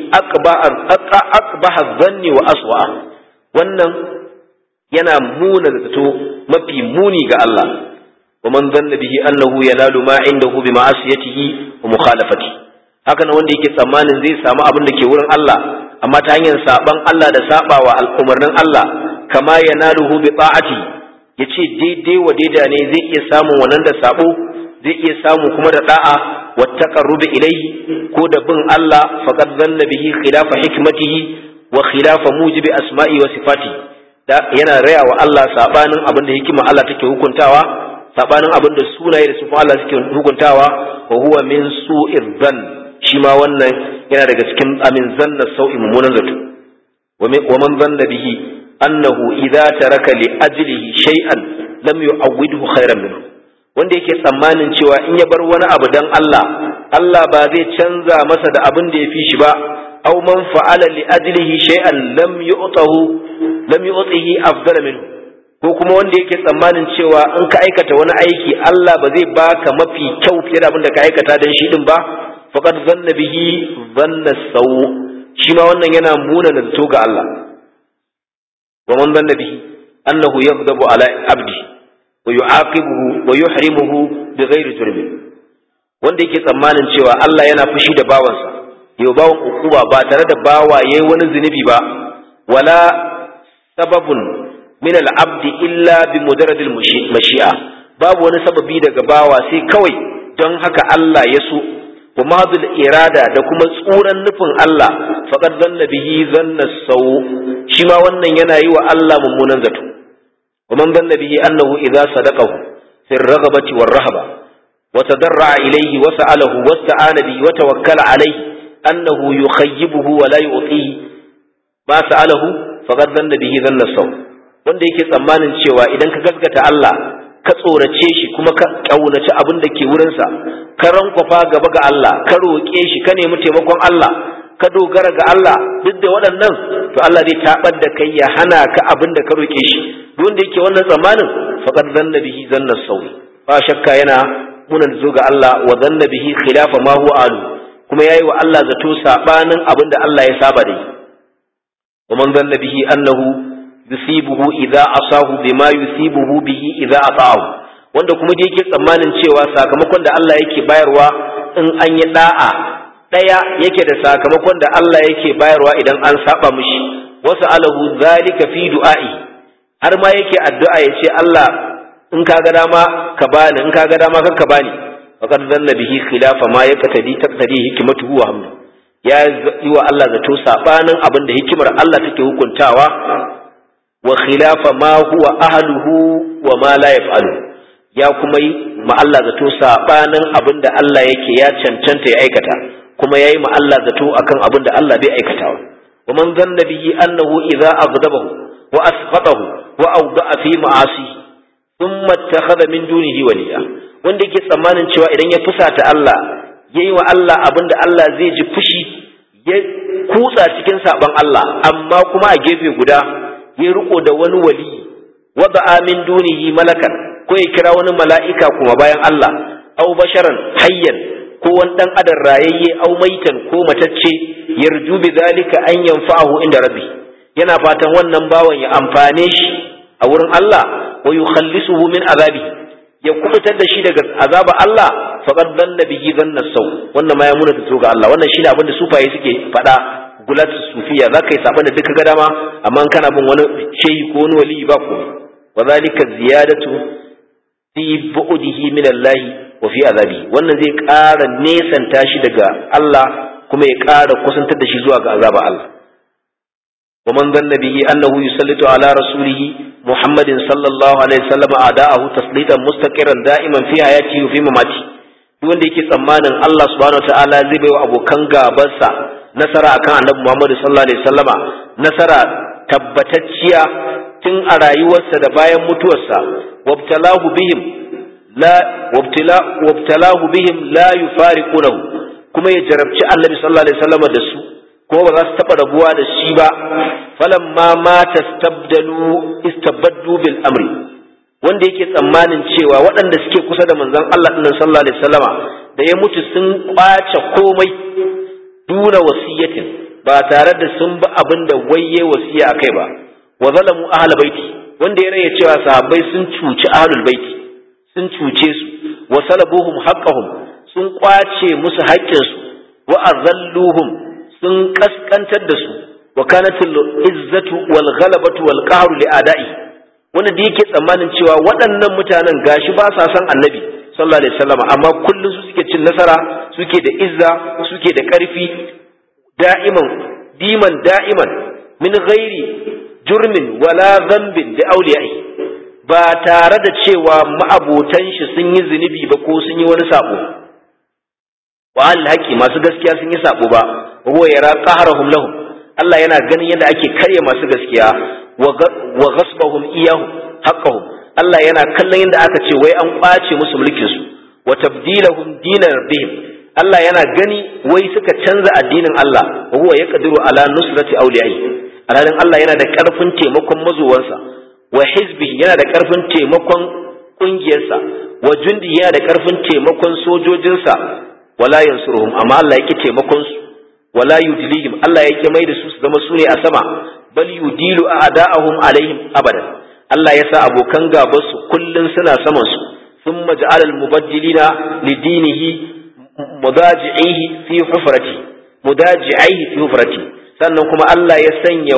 aqbaha dhanni wa aswa wannan yana muna zato mafi muni ga Allah wa man dhanna bihi annahu yanalu ma indahu bi ma'asiyatihi wa mukhalafati haka nan wanda yake tsammanin zai samu abin da ke wurin Allah amma ta hanyar saban Allah da sabawa al'umarnin Allah kama yanaluhu bi ta'ati yace daidai wa daida ne zai iya samun wannan da sabo zai iya samu kuma da da'a wa taqarrubi ilayhi ko da bin Allah faqad dhanna bihi khilafa hikmatihi wa khilafa mujibi asma'i wa sifati da yana raya wa Allah sabanin abin da hikima Allah take hukuntawa sabanin abin da sunaye da sifan Allah suke hukuntawa wa huwa min su'ir dhann shi ma wannan yana daga cikin amin zanna sau'i mummunan zato wa man dhanna bihi annahu idza taraka li ajlihi shay'an lam yu'awwidhu khayran minhu wanda yake tsammanin cewa in ya bar wani abu dan Allah Allah ba zai canza masa da abin da ya fi shi ba aw man fa'ala li ajlihi shay'an lam yu'tihi afdala minhu ko kuma wanda yake tsammanin cewa in ka aikata wani aiki Allah ba zai baka mafi kyau fiye da abin da ka aikata dan shi din ba faqad zanna bihi zanna saw shi ma wannan yana muna da zato ga Allah wa man zanna bihi annahu yaghdabu ala abdi wa yu'aqibuhu wa yuhrimuhu bighairi jurmin wanda yake tsammanin cewa Allah yana fushi da bawansa yau bawan ukuba ba tare da bawa yayi wani zunubi ba wala sababun min al-abdi illa bi mujarradil mashi'a babu wani sababi daga bawa sai kawai don haka Allah ya so wa madul irada da kuma tsuran nufin Allah faqad zanna bihi zanna saw shi ma wannan yana yi wa Allah mummunan zato wa man zanna bihi annahu idza sadaqahu fi ar-raghabati war-rahaba wa tadarra ilayhi wa sa'alahu wasta'ana bihi wa tawakkala alayhi annahu yukhayyibuhu wa la yu'tihi ma sa'alahu faqad zanna bihi zanna saw wanda yake tsammanin cewa idan ka gaskata Allah ka tsorace shi kuma ka kaunaci abin da ke wurinsa, ka rankwafa gaba ga Allah, ka roƙe shi, ka nemi taimakon Allah, ka dogara ga Allah, duk da waɗannan to Allah zai tabar da kai ya hana ka abin da ka roƙe shi. Duk wanda yake wannan tsammanin faqad zanna bihi zanna sawi, ba shakka yana munan zo ga Allah, wa zanna bihi khilafa ma huwa alu, kuma yayi wa Allah zato sabanin abin da Allah ya saba da yi. Wa man zanna bihi annahu yusibuhu idza asahu bima yusibuhu bihi idza ata'ahu, wanda kuma da yake tsammanin cewa sakamakon da Allah yake bayarwa in an yi da'a daya yake da sakamakon da Allah yake bayarwa idan an saba mishi, wasu alahu zalika fi du'a'i, har ma yake addu'a ya ce Allah in ka ga dama ka bani, in ka ga dama kar ka bani, faqad zanna bihi khilafa ma taqtadi hikmatuhu wa hamdu, ya yi wa Allah zato sabanin abin da hikimar Allah take hukuntawa, wa khilafa ma huwa ahluhu wa ma la yaf'alu, ya kuma yi ma Allah zato sabanin abin da Allah yake ya cancanta ya aikata, kuma yayi ma Allah zato akan abin da Allah bai aikatawa. Wa man zanna bihi annahu idza aghdabahu wa asqatahu wa awda'a fi ma'asihi thumma ittakhadha min dunihi waliya, wanda yake tsammanin cewa idan ya fusata Allah, yayi wa Allah abinda Allah zai ji fushi, ya kutsa cikin saban Allah, amma kuma a gefe guda ya riko da wani wali, wada'a min dunihi malakan, ko ya kira wani mala'ika kuma bayan Allah, aw basharan hayyan, ko wani dan adam rayayye, aw maitan ko matacce, yarju bi zalika an yanfa'ahu inda rabbi, yana fatan wannan bawan ya amfane shi a wurin Allah, wa yukhallisuhu min azabi, ya kubutar da shi daga azaba Allah, faqad dhanna bihi dhanna saw, wannan ma ya muna da ga Allah. Wannan shine abin da sufaye suke faɗa, gulat sufiya, zaka yi saban da duka ga dama, amma kana bin wani shehi ko wani wali ba ku, wa zalika ziyadatu fi bu'dihi min Allah wa fi azabi, wannan zai ƙara nesanta shi daga Allah kuma ya ƙara kusantar da shi zuwa ga azaba Allah. ومن ظن به أنه يسلط على رسوله محمد صلى الله عليه وسلم أعداءه تسليطا مستقرا دائما في حياته وفي مماته, duk wanda yake tsammanin Allah subhanahu wataala zai bai wa abokan gabansa nasara akan Annabi Muhammad sallallahu alaihi wasallama, nasara tabbatacciya tun a rayuwarsa da bayan mutuwarsa, wabtalahu bihim la yufariqunahu, kuma ya jarabci Annabi sallallahu alaihi wasallama da su, ko ba za su taɓa rabuwa da shi ba. Falamma mata istabaddu bil amri, wanda yake tsammanin cewa waɗanda suke kusa da manzon Allah ɗin sallallahu alaihi wasallama da ya mutu sun kwace komai duna wasiyatin, ba tare da sun bi abin da wayye wasiya akai ba. Wa zalamu ahlul baiti, wanda ya raya cewa sahabbai sun cuci ahlul baiti, sun cuce su. Wa salabuhum haqqahum, sun kwace musu haƙƙinsu. Wa azalluhum, sun kaskantar da su. Wa kanatul izzatu wal ghalabatu wal qahru li ada'i, wanda da yake tsammanin cewa waɗannan mutanen gashi ba sa san Annabi sallallahu alaihi wasallam, amma kullum su suke cin nasara, suke da izza, suke da ƙarfi, da'iman min ghairi jurmin wala dhanbin da auliya'i, ba tare da cewa ma'abotan shi sun yi zunubi ba ko sun yi wani sabo. Wa al-haqi, masu gaskiya sun yi sabo ba, huwa yara qahrahum lahum, Allah yana ganin yadda ake karya masu gaskiya, wa ghasbahum iyahu haqqahum, Allah yana kallon yadda aka ce wai an kwace musu mulkin su. Wa tabdilahum dinar bihim, Allah yana gani wai suka canza addinin Allah. Wa huwa yaqdiru ala nusrati awliyai, alhalin Allah yana da karfin taimakon mazuwansa. Wa hizbi, yana da karfin taimakon kungiyarsa. Wa jundi, yana da karfin taimakon sojojinsa. Wala yansuruhum, amma Allah yake taimakon su. Wala yudlihim, Allah yake mai da su su zama sune a sama. Bal yudilu a'da'ahum alaihim abadan, Allah ya sa abokan gaban su kullun suna saman su. Thumma ja'ala al-mubaddilina lidinihi mudaji'ihi fi hufrati, sannan kuma Allah ya sanya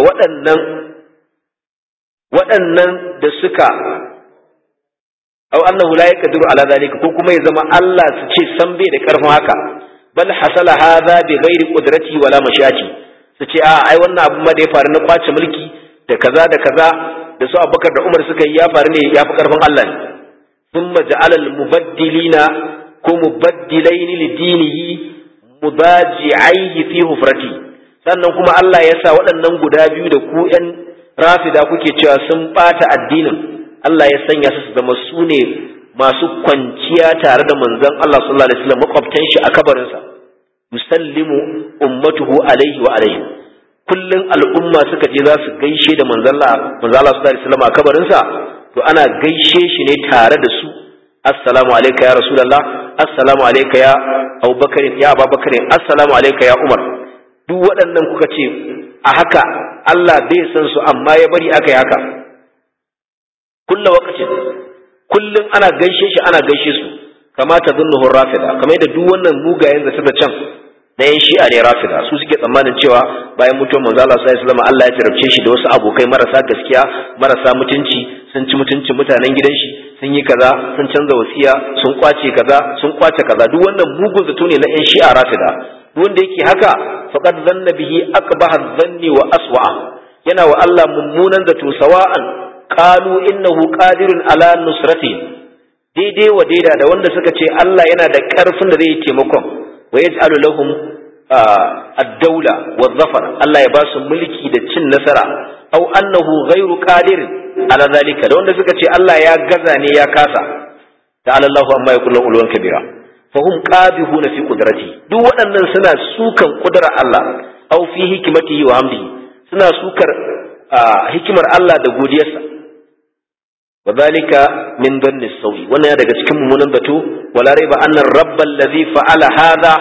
waɗannan da suka aw annahu la yaqdiru ala zalika, ko kuma ya zama Allah su ce san bai da karfin haka. Bal hasala hadha bi ghairi qudrati wala mashati, su ce ai wannan abu ma da ya faru na kwace mulki da kaza da su Abubakar da Umar suka yi ya faru ne ya fi karfin Allah ne. Thumma ja'ala al-mubaddilina ko mubaddilaini lidinihi mudaji'aihi fi hufrati, sannan kuma Allah ya sa waɗannan guda biyu da ku ƴan rafida kuke cewa sun bata addinin, Allah ya sanya su zama su ne masu kwanciya tare da manzon Allah sallallahu alaihi wasallam makwabtan shi a kabarinsa yusallimu ummatuhu alaihi wa alaihi kullun al'umma suka je za su gaishe da manzon Allah sallallahu alaihi wasallam a kabarinsa to ana gaishe shi ne tare da su assalamu alayka ya rasulullah assalamu alayka ya abubakar ya abubakar assalamu alayka ya umar duk waɗannan kuka ce a haka Allah bai san su amma ya bari aka yi haka kullu waqtin kullun ana gaishe shi ana gaishe su kama tadunnuhu rafida kamar yadda duk wannan mugayen da suka can da yan shi'a ne rafida su suke tsammanin cewa bayan mutuwar manzo Allah sallallahu alaihi wasallam Allah ya jarabce shi da wasu abokai marasa gaskiya marasa mutunci sun ci mutuncin mutanen gidan shi sun yi kaza sun canza wasiya sun kwace kaza sun kwace kaza duk wannan mugun zato ne na yan shi'a rafida duk wanda yake haka faqad zanna bihi aqbaha dhanni wa aswa yana wa Allah mummunan zato sawa'an qalu innahu qadirun ala nusrati daidai wa daida da wanda suka ce Allah yana da karfin da zai yi taimakon wa yaj'alu lahum ad-dawla wa dhafar Allah ya ba su mulki da cin nasara aw annahu ghayru qadirin ala zalika da wanda suka ce Allah ya gaza ne ya kasa ta'ala Allahu amma yaqulu ulwan kabira fahum qabihuna fi qudrati duk waɗannan suna sukan kudrar Allah aw fi hikmatihi wa hamdihi suna sukar hikimar Allah da godiyarsa وذلك من ظن السوء wannan ya daga cikin mummunan batu wala raiba anna ar-rabb alladhi fa'ala hadha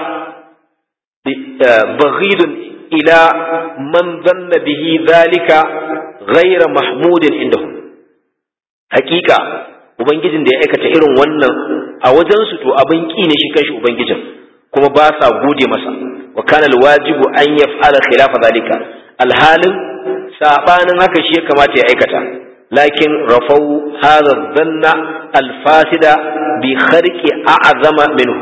baghid ila man dhanna bihi dhalika ghayra mahmudin indahu hakika ubangijin da ya aikata irin wannan a wajen su to abin ki ne shi kanshi ubangijin kuma ba sa gode masa wa kana al-wajibu an yaf'ala khilafa dhalika alhalin sabanin haka shi ya kamata ya aikata لكن رفعوا هذا الظن الفاسد بخرق أعظم منه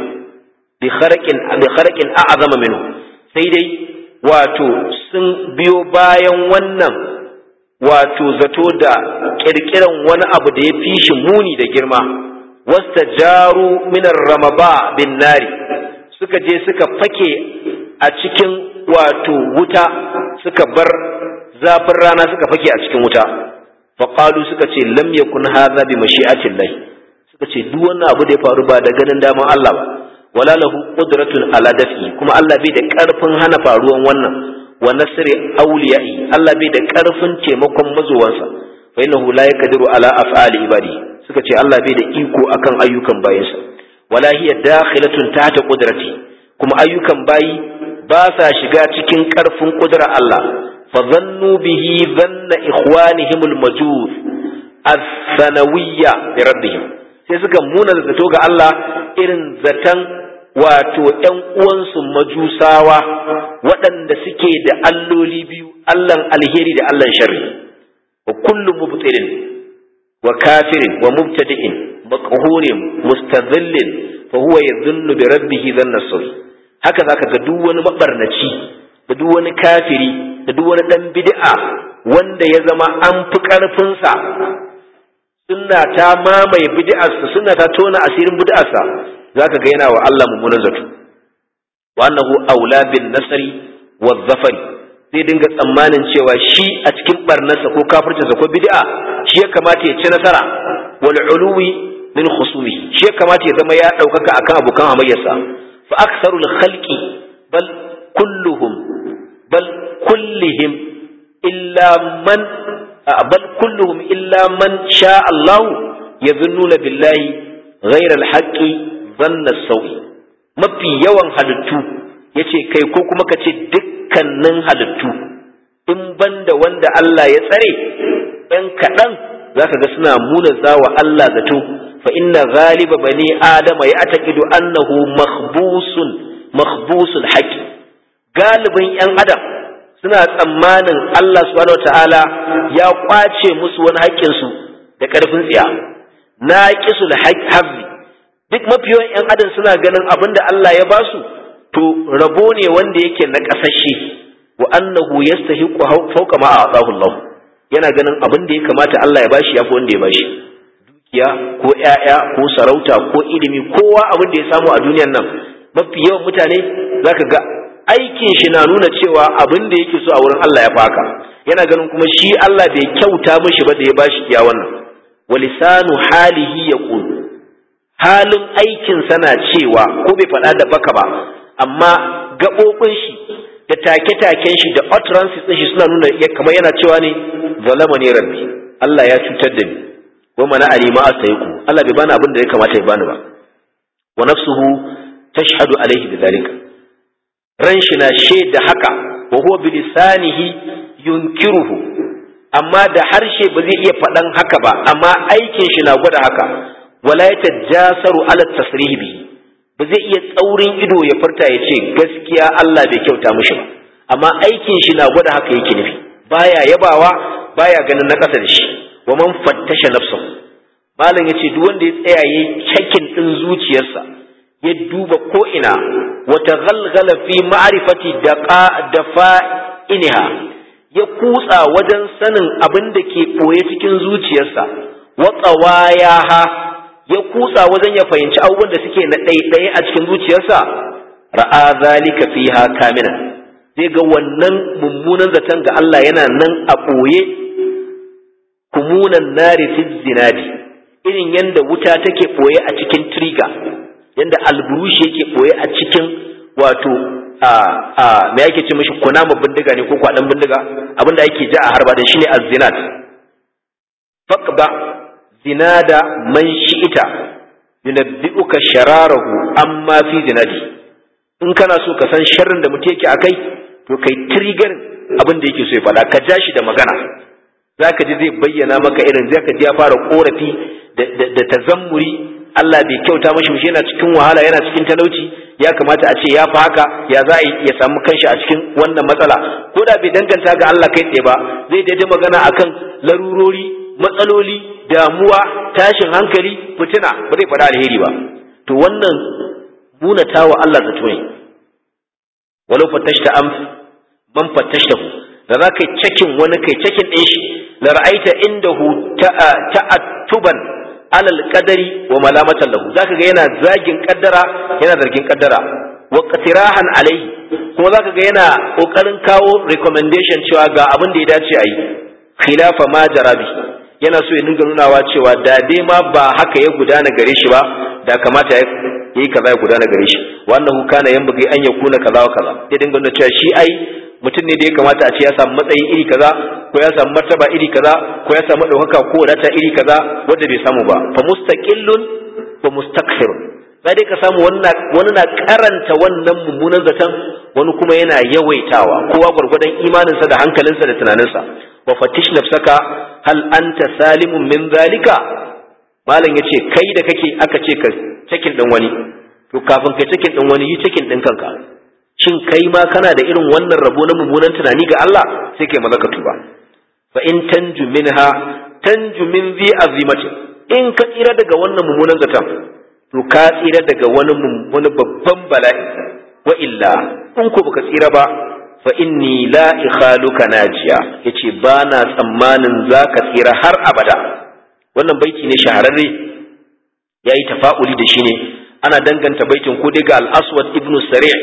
بخرق أعظم منه سيدي واتو سن بيو باين ونن واتو زتو دا كركرا ون أبو دي فيش موني دا جرما واستجاروا من الرمضاء بالنار suka je suka fake a cikin wato wuta suka bar zafin rana suka fake a cikin wuta faƙalu suka ce lam yakun hadha bi mashi'atin lahi suka ce duk wannan abu da ya faru ba da ganin daman Allah ba wala lahu qudratun ala dafi kuma Allah bai da ƙarfin hana faruwan wannan wa nasri awliya'i Allah bai da ƙarfin taimakon mazuwansa fa innahu la yaqdiru ala af'ali ibadi suka ce Allah bai da iko akan ayyukan bayinsa wala hiya dakhilatun tahta qudrati kuma ayyukan bayi ba sa shiga cikin ƙarfin ƙudrar Allah فظنوا به ظن إخوانهم المجوس الثانوية لربهم sai suka muna zato ga Allah irin zaton wato ƴan uwansu majusawa waɗanda suke da alloli biyu Allahn alheri da Allahn sharri wa kullu mubtilin wa kafirin wa mubtadi'in maqhurin mustadhillin fa huwa yadhunnu bi rabbih dhanna sawi haka zaka ga duk wani mabarnaci da duk wani kafiri da duk wani dan bid'a wanda ya zama an fi karfinsa sunna ta mamaye bid'arsa sunna ta tona asirin bid'arsa zaka ga yana wa Allah mummunan zato wa annahu aula bin nasri wa dhafari zai dinga tsammanin cewa shi a cikin barnarsa ko kafircinsa ko bid'a shi ya kamata ya ci nasara wal uluwi min khusumihi shi ya kamata ya zama ya daukaka akan abokan hamayyarsa fa aktharul khalqi bal kulluhum بل كلهم إلا من شاء الله يظنون بالله غير الحق ظن السوء mafi yawan halittu yace kai ko kuma kace dukkanin halittu in banda wanda Allah ya tsare ɗan kaɗan zaka ga suna munasa wa Allah zato fa inna ghaliba bani adama ya ataqidu annahu makhbusul haqq galibin ‘yan adam suna tsammanin Allah subhanahu wataala ya kwace musu wani haƙƙinsu da ƙarfin tsiya na ƙisul hazzi duk mafiyan ‘yan adam suna ganin abin da Allah ya basu to rabo ne wanda yake na ƙasashe wa annahu yastahiqu fawqa ma a'tahu Allah yana ganin abin da ya kamata Allah ya bashi yafi wanda ya bashi dukiya ko ƴaƴa ko sarauta ko ilimi kowa abin da ya samu a duniyar nan mafi yawan mutane zaka ga aikin shi na nuna cewa abin da yake so a wurin Allah ya faka yana ganin kuma shi Allah bai kyauta mishi ba da ya bashi iya wannan wa lisanu halihi yaqul halin aikin sana cewa ko bai faɗa da baka ba amma gaɓoɓin shi da take-taken shi da utterances din shi suna nuna kamar yana cewa ne zalama ne rabbi Allah ya cutar da ni wa mana alima asaiku Allah bai bani abin da ya kamata ya bani ba wa nafsuhu tashhadu alaihi bidhalika ran shi na shaida haka wa huwa bilisanihi yunkiruhu amma da harshe ba zai iya faɗan haka ba amma aikin shi na gwada haka wala yatajasaru ala tasrih bihi ba zai iya tsaurin ido ya furta ya ce gaskiya Allah bai kyauta mishi ba amma aikin shi na gwada haka yake nufi baya yabawa baya ganin na ƙasa da shi wa man fattasha nafsahu malam yace duk wanda ya tsaya yayin checking din zuciyarsa ya duba ko ina wa taghalghala fi ma'rifati dafa'inha ya kutsa wajen sanin abin da ke boye cikin zuciyarsa wa qawayaha ya kutsa wajen ya fahimci abubuwan da suke na ɗaiɗaya a cikin zuciyarsa ra'a zalika fiha kaminan zai ga wannan mummunan zaton ga Allah yana nan a ɓoye kumunan nari fi zinadi irin yanda wuta take ɓoye a cikin triga yanda alburushi yake ɓoye a cikin wato me yake ce mishi kunama bindiga ne ko kwaɗan bindiga abinda ake ja a harba da shine az-zinad faqba zinada man shi'ita yunabbi'uka shararahu amma fi zinadi in kana so ka san sharrin da mutum yake akai to kai trigger abin da yake so ya faɗa ka ja shi da magana zaka ji zai bayyana maka irin zaka ji ya fara korafi da tazammuri Allah bai kyauta mashi yana cikin wahala yana cikin talauci ya kamata a ce ya fi haka ya za ya samu kanshi a cikin wannan matsala ko da bai danganta ga Allah kai tsaye ba zai daidai magana akan larurori matsaloli damuwa tashin hankali fitina ba zai faɗa alheri ba to wannan munatawa Allah zato ne walau fatashta man fatashtahu da za ka yi cakin wani kai cakin ɗin shi la ra'aita indahu ta'attuban alal qadari wa malamatan lahu zaka ga yana zagin kaddara yana zargin kaddara wa qatirahan alaihi kuma zaka ga yana kokarin kawo recommendation cewa ga abin da ya dace a yi khilafa ma jarabi yana so ya dinga nunawa cewa da dai ma ba haka ya gudana gare shi ba da kamata yayi kaza ya gudana gare shi wannan kana yambage an yakuna kaza wa kaza ya dinga nuna cewa shi ai mutum ne da ya kamata a ce ya samu matsayi iri kaza ko ya samu martaba iri kaza ko ya samu ɗaukaka ko wadata iri kaza wanda bai samu ba fa mustaqillun wa mustakthirun sai dai ka samu wani na karanta wannan mummunan zaton wani kuma yana yawaitawa kowa gurgurdan imaninsa da hankalinsa da tunaninsa wa fatish nafsaka hal anta salimun min zalika malam yace kai da kake aka ce ka cikin din wani to kafin ka cikin din wani yi cikin din kanka shin kai ma kana da irin wannan rabo na mummunan tunani ga Allah sai kai maza ka tuba fa in tanju minha tanju min zi azimati in ka tsira daga wannan mummunan zaton to ka tsira daga wani babban bala'i wa illa in ko baka tsira ba fa inni la ikhaluka najiya yace ba na tsammanin zaka tsira har abada wannan baiti ne shahararre yayi tafa'uli da shi ne ana danganta baitin ko dai ga al-aswad ibn sari'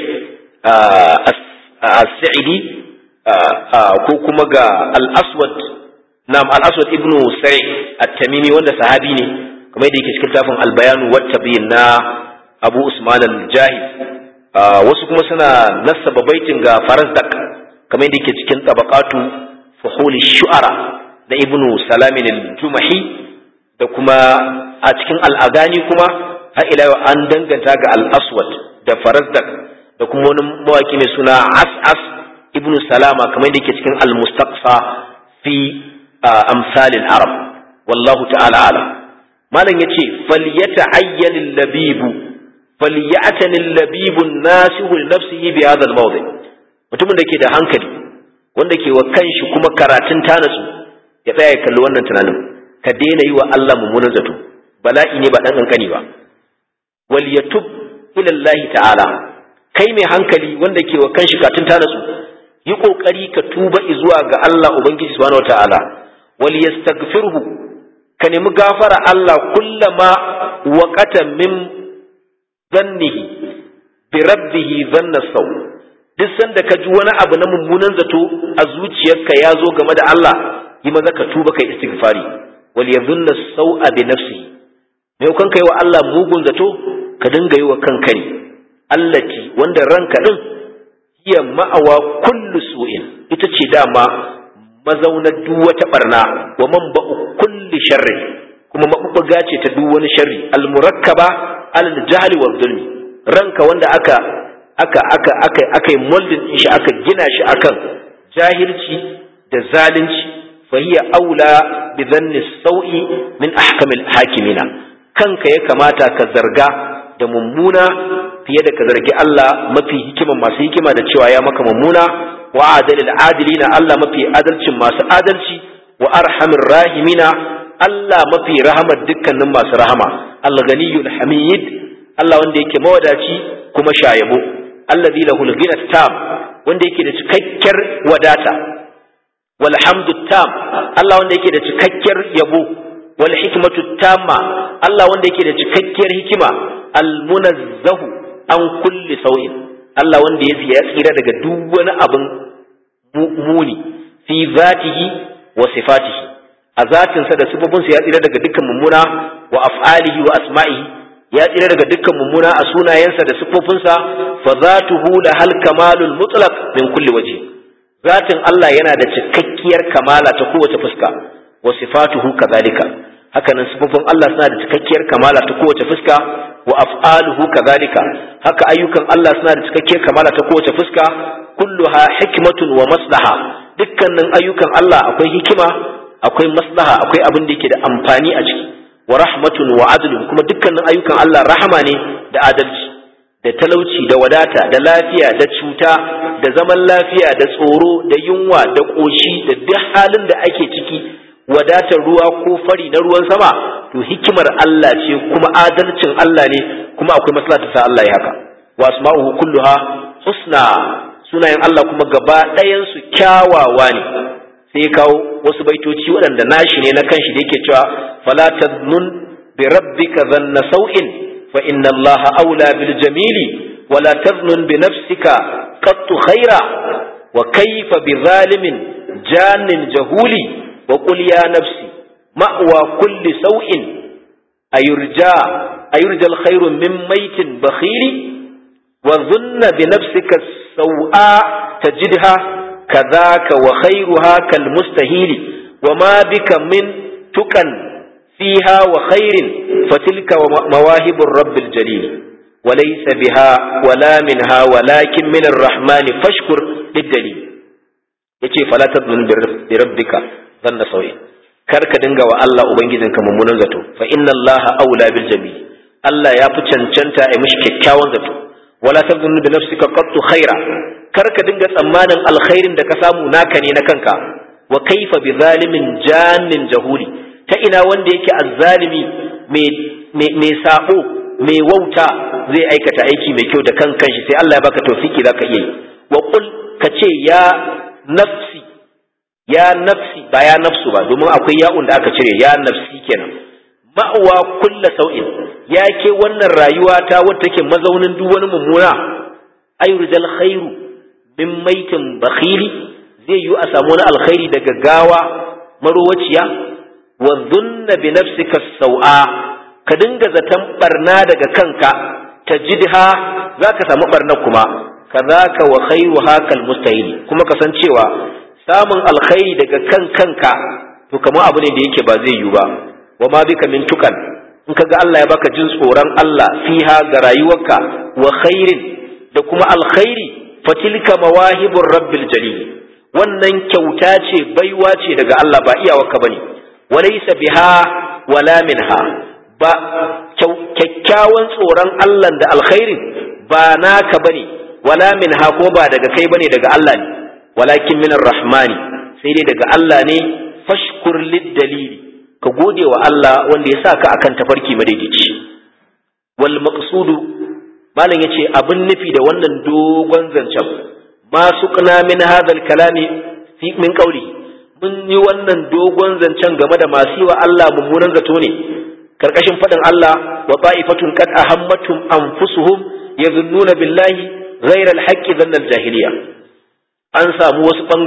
as-sa'idi ko kuma ga al-aswad al-aswad ibn sari' at-tamimi wanda sahabi ne kamar yadda yake cikin tafin al-bayan wa tabiin na Abu Usman al-Jahid wasu kuma suna nasaba baitin ga Farazdak kamar yadda yake cikin tabaqatu fuhul shu'ara da Ibn Salamin al-Jumahi da kuma a cikin al-Agani kuma har ila yau an danganta ga al-Aswad da Farazdak da kuma wani mawaki mai suna As'as Ibn Salama kamar yadda yake cikin al-Mustaqsa fi amsal al-Arab wallahu ta'ala alam malam yace falyata'ayyan al-labibu falyatani al-labibu an-nasihu li nafsihi bi hadha al-mawdi mutumin da ke da hankali wanda ke wa kanshi kuma karatun tanasu ya tsaya ya kalli wannan tunanin ka daina yi wa Allah mummunan zato bala'i ne ba dan kankani ba wal yatub ila Allah ta'ala kai mai hankali wanda ke wa kanshi karatun tanasu yi kokari ka tuba zuwa ga Allah ubangiji subhanahu wataala wal yastaghfirhu ka nemi gafara Allah kullama waqata min zannihi bi rabbihi zanna saw duk sanda ka ji wani abu na mummunan zato a zuciyarka ya zo game da Allah yi maza ka tuba kai istighfari wal yadhunna sau'a bi nafsihi mai kan kai wa Allah mugun zato ka dinga yi wa kanka ne allati wanda ranka din hiya ma'awa kullu su'in ita ce dama mazaunar duk wata barna wa manba'u kulli sharri kuma mabubbuga ce ta duk wani sharri al murakkaba al jahli wal zulmi ranka wanda aka yi moldin din shi aka gina shi akan jahilci da zalunci fa hiya aula bi dhanni sau'i min ahkamil hakimina kanka ya kamata ka zarga da mummuna fiye da ka zargi Allah mafi hikiman masu hikima da cewa ya maka mummuna wa adalil adilina Allah mafi adalcin masu adalci wa arhamir rahimina Allah mafi rahamar dukkanin masu rahama al-ghaniyul hamid Allah wanda yake mawadaci kuma shayabo allazi lahul ghina tam wanda yake da cikakkiyar wadata wal hamdu tam Allah wanda yake da cikakkiyar yabo wal hikmatu tamma Allah wanda yake da cikakkiyar hikima al munazzahu an kulli sau'in Allah wanda ya tsira daga duk wani abin muni fi zatihi wa sifatihi a zatinsa da sifofinsa ya tsira daga dukkan mummuna wa af'alihi wa asma'ihi ya tsira daga dukkan mummuna a sunayensa da sifofinsa fa zatuhu la hal kamalul mutlaq min kulli waje zatin Allah yana da cikakkiyar kamala ta kowace fuska wa sifatuhu kadhalika hakanan sifofin Allah suna da cikakkiyar kamala ta kowace fuska wa af'aluhu kadhalika haka ayyukan Allah suna da cikakkiyar kamala ta kowace fuska kulluha hikmatun wa maslaha dukkanin ayyukan Allah akwai hikima akwai maslaha akwai abin da yake da amfani a ciki wa rahmatun wa adlun kuma dukkanin ayyukan Allah rahama ne da adalci da talauci da wadata da lafiya da cuta da zaman lafiya da tsoro da yunwa da koshi da duk halin da ake ciki wadatar ruwa ko fari na ruwan sama to hikimar Allah ce kuma adalcin Allah ne kuma akwai maslaha ta sa Allah ya haka wa asma'uhu kulluha husna sunayen Allah kuma gaba ɗayan su kyawawa ne sai ya kawo wasu baitoci waɗanda nashi ne na kanshi da yake cewa fala tadnun bi rabbika dhanna sau'in fa inna Allah aula bil jamili wala tadnun bi nafsika qattu khaira wa kayfa bi zalimin jannin jahuli wa qul ya nafsi ma'wa kulli sau'in ayurja al khairu min maitin bakhili wa dhanna bi nafsika sau'a tajidha كذاك وخيرها كالمستهيل وما بك من تكا فيها وخير فتلك مواهب الرب الجليل وليس بها ولا منها ولكن من الرحمن فاشكر للدليل yace fala tadun bi rabbika dhanna sawi karka dinga wa Allah ubangijinka mummunan zato fa inna Allah aula bil jamil Allah ya fi cancanta ai mishi kyakkyawan zato wala tadun bi nafsika qattu khaira karka dinga tsammanin alkhairin da ka samu naka ne na kanka wa kaifa bi zalimin jannin jahuli ta ina wanda yake azzalimi mai sabo mai wauta zai aikata aiki mai kyau da kankan shi sai Allah ya baka tawfiki zaka iya yi wa qul kace ya nafsi ba ya nafsu ba domin akwai ya'un da aka cire ya nafsi kenan ma'wa kullu sau'in ya ke wannan rayuwa ta wadda take mazaunin duk wani mummuna ayrujal khairu min maitin bakhili zai yi a samu wani alkhairi daga gawa marowaciya wa dhunna bi nafsika sau'a ka dinga zaton barna daga kanka tajidha zaka samu barna kuma kazaka wa khairuha kal mustahili kuma kasancewa samun alkhairi daga kanka to kamar abu ne da yake ba zai yi ba wa ma bika min tukan in kaga Allah ya baka jin tsoron Allah fiha ga rayuwarka wa khairin da kuma alkhairi fatilka mawahibur rabbil jalil wannan kyauta ce baiwa ce daga Allah ba iyawarka bane walaysa biha wala minha ba kyakkyawan tsoron Allah da alkhairin ba naka bane wala minha ko ba daga kai bane daga Allah ne walakin minar rahmani sai dai daga Allah ne fashkur lid dalili ka gode wa Allah wanda ya saka akan tafarki madaidaici wal maqsudu malam yace abin nufi da wannan dogon zancen ma suqna min hadal kalami fi min qawli mun yi wannan dogon zancen game da masu wa Allah mummunan zato ne karkashin fadin Allah wa ta'ifatun qad ahammatum anfusuhum yadhunnuna billahi ghayra al-haqqi dhanna al-jahiliya an samu wasu bangare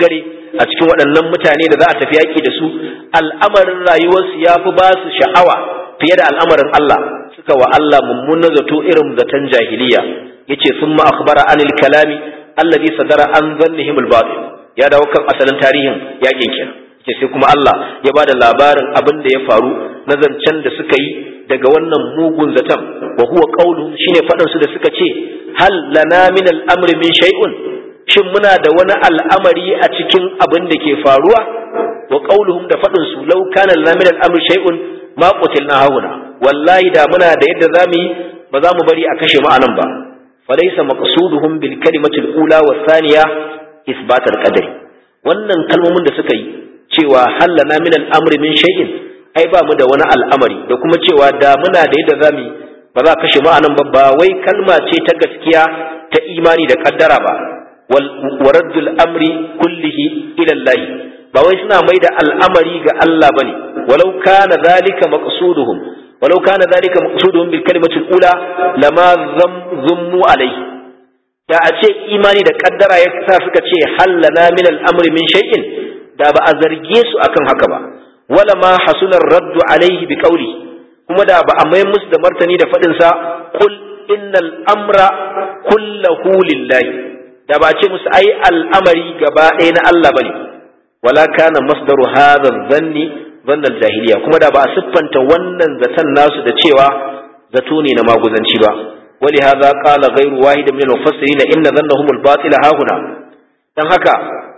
a cikin waɗannan mutane da za a tafi yaƙi da su al'amarin rayuwarsu ya fi ba su sha'awa fiye da al'amarin Allah, suka wa Allah mummunan zato irin zaton jahiliya. Yace summa akhbara anil kalami alladhi sadara an dhannihim al-batil, ya dawo kan asalin tarihin yaƙin kenan. Yace sai kuma Allah ya bada labarin abin da ya faru na zancen da suka yi daga wannan mugun zaton, wa huwa qawluhum, shine faɗin su da suka ce hal lana min al-amri min shay'un, shin muna da wani al'amari a cikin abin da ke faruwa? Wa qawluhum, da faɗin su law kana lana min al-amri shay'un ma qutilna hauna, wallahi da muna da yadda zamu yi ba za mu bari a kashe mu anan ba. Falaysa maqsuduhum bil kalimati al-ula wa thaniya isbat al-qadari, wannan kalmomin da suka yi cewa hal lana min al-amri min shay'in, ai ba mu da wani al'amari, da kuma cewa da muna da yadda zamu yi ba za kashe mu anan ba wai kalma ce ta gaskiya ta imani da kaddara ba. Waraddul amri kullihi ila Allah, ba wai suna mai da al'amari ga Allah bane. walau kana zalika maqsuduhum bil kalimati al-ula lama zammu alayhi, da a ce imani da kaddara ya sa suka ce hallana min al-amri min shay'in, da ba a zarge su akan haka ba. wala ma hasuna ar-raddu alayhi bi qawli, kuma da ba a mai musu da martani da fadin sa qul innal amra kulluhu lillahi, da ba a ce musu ai al'amari gaba ɗaya na Allah bane. wala kana masdaru hadha dhanni dhanna al-jahiliya, kuma da ba a siffanta wannan zaton nasu da cewa zato ne na maguzanci ba. ولهذا قال غير واحد من المفسرين إن ظنهم الباطل ها هنا. dan haka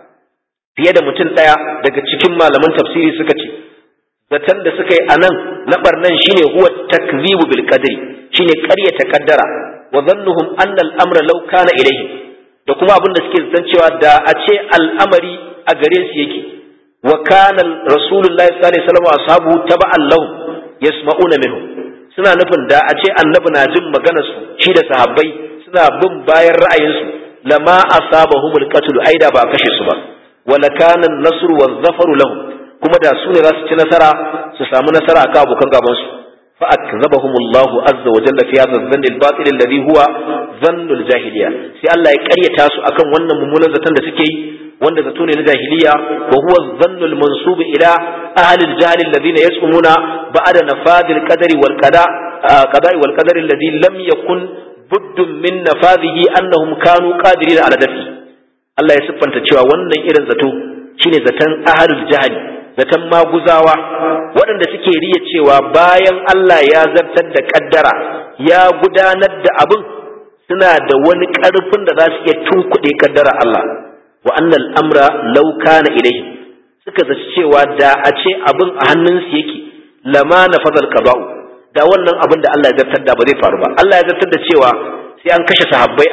fiye da mutum daya daga cikin malaman tafsiri suka ce zaton da suka yi anan na barnan shine huwa takzibu bil qadri, shine ƙaryata kaddara. wa dhannuhum anna al-amra law kana ilayhi, da kuma abin da suke zaton cewa da a ce al'amari a gare su yake. wa kana rasulullahi sallallahu alaihi wasallam ashabu taba'an lahum yasma'una minhu, suna nufin da a ce annabi na jin maganar su shi da sahabbai suna bin bayan ra'ayinsu, lama asabahumul qatl, aida ba a kashe su ba. wala kana an-nasr waz-zafaru lahum, kuma da su ne za su ci nasara, su samu nasara akan abokan gaban su. fa akzabahumullahu azza wa jalla fi hadha adh-dhann al-batil alladhi huwa dhannul jahiliya, sai Allah ya ƙaryata su akan wannan mummunan zaton da suke yi, wanda zato ne na jahiliya. wa huwa adh-dhannul mansub ila ahli al-jahl alladhina yas'umuna ba'da nafadil qadari wal qada'i wal qadari alladhi lam yakun buddun min nafadhihi annahum kanu qadirin ala dafi. Allah ya siffanta cewa wannan irin zato shine zaton ahlul jahl, zaton maguzawa, waɗanda suke riya cewa bayan Allah ya zartar da kaddara ya gudanar da abin, suna da wani ƙarfin da za su iya tunkuɗe kaddara Allah. wa annal amra law kana ilayhi, suka zaci cewa da a ce abin a hannunsu yake lama nafadal qada'u, da wannan abin da Allah ya zartar da ba zai faru ba. Allah ya zartar da cewa sai an kashe sahabbai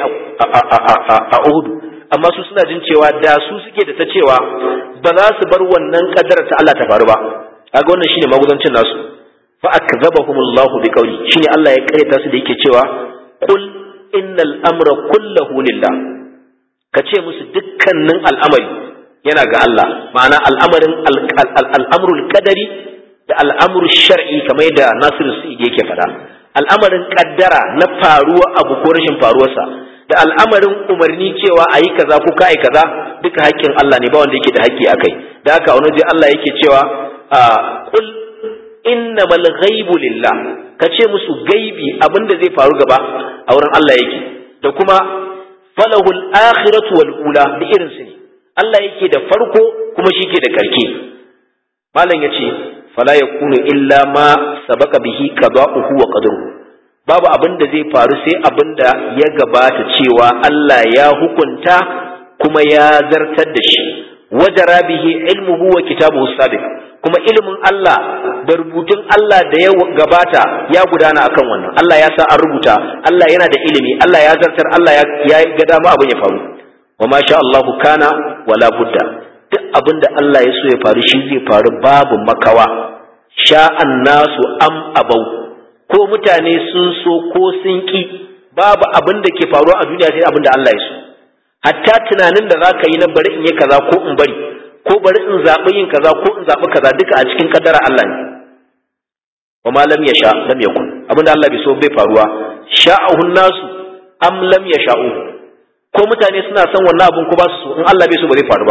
a Uhud, amma su suna jin cewa da su suke da ta cewa ba za su bar wannan kaddara ta Allah ta faru ba. kaga wannan shine maguzancin nasu. fa akzabahumullahu biqawli, shine Allah ya kareta su da yake cewa qul innal amra kulluhu lillah, kace musu dukkanin al'amari yana ga Allah, ma'ana al'amarin al'amrul qadari da al'amrul shar'i, kamar yadda Nasiru Sa'idi yake faɗa. al'amarin kaddara na faruwa abu ko rashin faruwarsa, da al'amarin umarni cewa ayi kaza ko ka ayi kaza, duka haƙƙin Allah ne, ba wanda yake da haƙƙi akai. da haka wani je Allah yake cewa qul innamal ghaibu lillah, kace musu gaibi abinda zai faru gaba a wurin Allah yake. da kuma falahul akhiratu wal ula, da irin su ne Allah yake da farko kuma shi ke da karke. malam yace fala yakunu illa ma sabaka bihi qada'uhu wa qadruhu, babu abin da zai faru sai abin da ya gabata cewa Allah ya hukunta kuma ya zartar da shi. wajara bihi ilmuhu wa kitabuhu sabiq, kuma ilimin Allah da rubutun Allah da ya gabata ya gudana akan wannan. Allah ya sa an rubuta, Allah yana da ilimi, Allah ya zartar, Allah ya ga dama abin ya faru. wa ma sha Allahu kana wala budda, duk abin da Allah ya so ya faru shi zai faru, babu makawa. sha'an nasu am abau, ko mutane sun so ko sun ki, babu abin da ke faruwa a duniya sai abin da Allah ya so. hatta tunanin da zaka yi na bari in yi kaza ko in bari, ko bari in zaɓi yin kaza ko in zaɓi kaza, duka a cikin kaddara Allah ne. wa ma lam yasha lam yakun, abin da Allah bai so bai faruwa. sha'ahu nasu am lam yasha'u, ko mutane suna son wannan abin ko ba su so, in Allah bai so ba zai faru ba.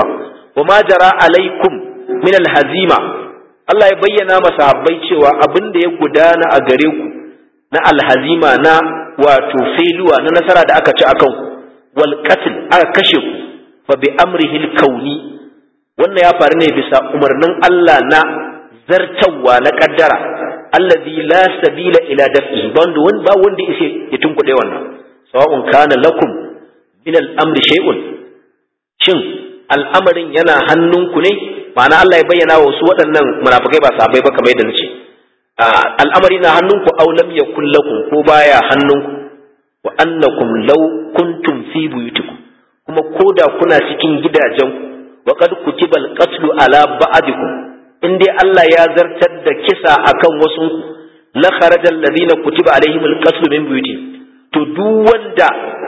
wa ma jara alaikum min alhazima Allah ya bayyana masahabbai cewa abin da ya gudana a gare ku na alhazima na wato failuwa na nasara da aka ci akan ku wal qatl aka kashe ku fa bi amrihi al-kauni wannan ya faru ne bisa umarnin Allah na zartawa na kaddara alladhi la sabila ila daf'i ba wanda yake ya tunkuɗe wannan sawa'un kana lakum min al-amri shay'un shin al'amarin yana hannunku ne ma'ana Allah ya bayyana wa wasu waɗannan munafikai ba sahabbai ba kamar yadda nace al'amari na hannunku aw lam yakul lakum ko baya hannunku wa annakum law kuntum fi buyutikum kuma koda kuna cikin gidajenku wa qad kutiba al-qatlu ala ba'dikum in dai Allah ya zartar da kisa akan wasu la kharaja alladhina kutiba alaihim al-qatlu min buyutihim to duk wanda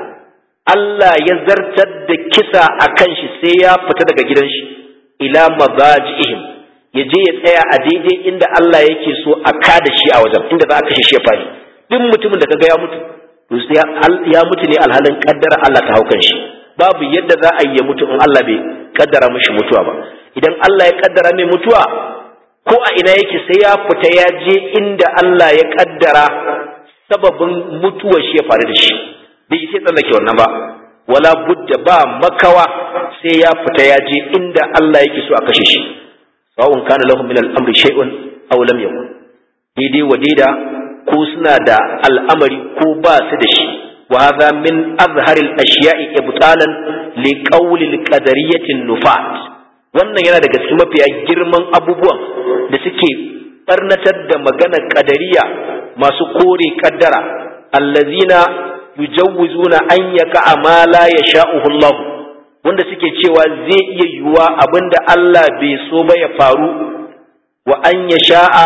Allah ya zartar da kisa akan shi sai ya fita daga gidan shi ila mazajihim ya je ya tsaya a daidai inda Allah yake so a kada shi a wajen inda za a kashe shi ya fari duk mutumin da kaga ya mutu to ya mutu ne alhalin kaddara Allah ta haukan shi babu yadda za a yi ya mutu in Allah bai kaddara mishi mutuwa ba idan Allah ya kaddara mai mutuwa ko a ina yake sai ya fita ya je inda Allah ya kaddara sababin mutuwar shi ya faru da shi bai sai tsallake wannan ba wala budda ba makawa sai ya fita ya je inda Allah yake so a kashe shi sawun kana lahum min al-amri shay'un aw lam yakun daidai wa daida ko suna da al'amari ko ba su da shi wa hadha min azhar al-ashya'i ibtalan li qawli al-qadariyyah an-nufat wannan yana daga cikin mafiya girman abubuwan da suke barnatar da magana qadariya masu kore kaddara allazina yujawwizuna an yaka ma la yasha'uhu Allah wanda suke cewa zai iya yiwuwa abinda Allah bai so ba ya faru wa an yasha'a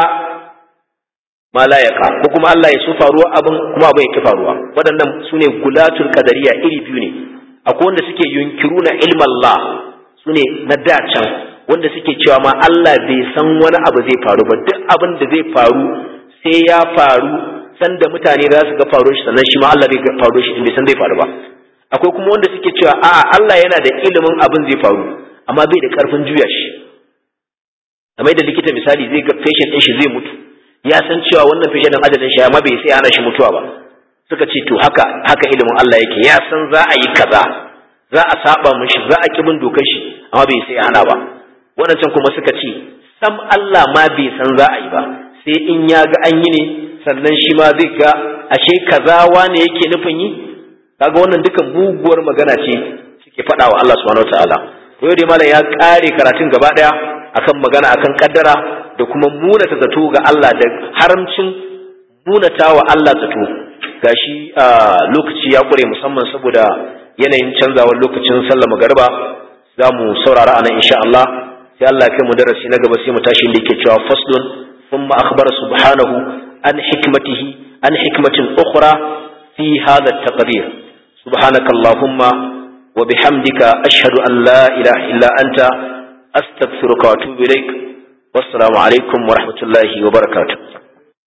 ma la yaka ko kuma Allah ya so faruwa abin kuma abin yake faruwa waɗannan sune gulatul qadariya iri biyu ne akwai wanda suke yunkiruna ilma Allah sune na dacan wanda suke cewa ma Allah bai san wani abu zai faru ba duk abin da zai faru sai ya faru sanda mutane za su ga faruwar shi sannan shi ma Allah bai faru shi bai san zai faru ba akwai kuma wanda suke cewa a'a Allah yana da ilimin abin zai faru amma bai da karfin juya shi kamar da likita misali zai ga patient din shi zai mutu ya san cewa wannan patient din ajalin shi amma bai sai hana shi mutuwa ba suka ce to haka ilimin Allah yake ya san za a yi kaza za a saba mishi za a kibin dokar shi amma bai sai hana ba wadancan kuma suka ce sam Allah ma bai san za a yi ba sai in ya ga an yi ne sannan shi ma zai ga ashe kaza wane yake nufin yi kaga wannan duka buguwar magana ce suke faɗa wa Allah subhanahu wataala to yau dai malam ya kare karatun gaba daya akan magana akan kaddara da kuma munata zato ga Allah da haramcin munata wa Allah zato gashi lokaci ya kure musamman saboda yanayin canzawar lokacin sallar magariba zamu saurara anan insha Allah sai Allah ya kai mu darasi na gaba sai mu tashi inda yake cewa faslun thumma akhbara subhanahu an hikmatihi an hikmatin ukhra fi hadha at-taqdir subhanakallahumma wa bihamdika ashhadu an la ilaha illa anta astaghfiruka wa atubu ilaik wassalamu alaikum wa rahmatullahi wa barakatuh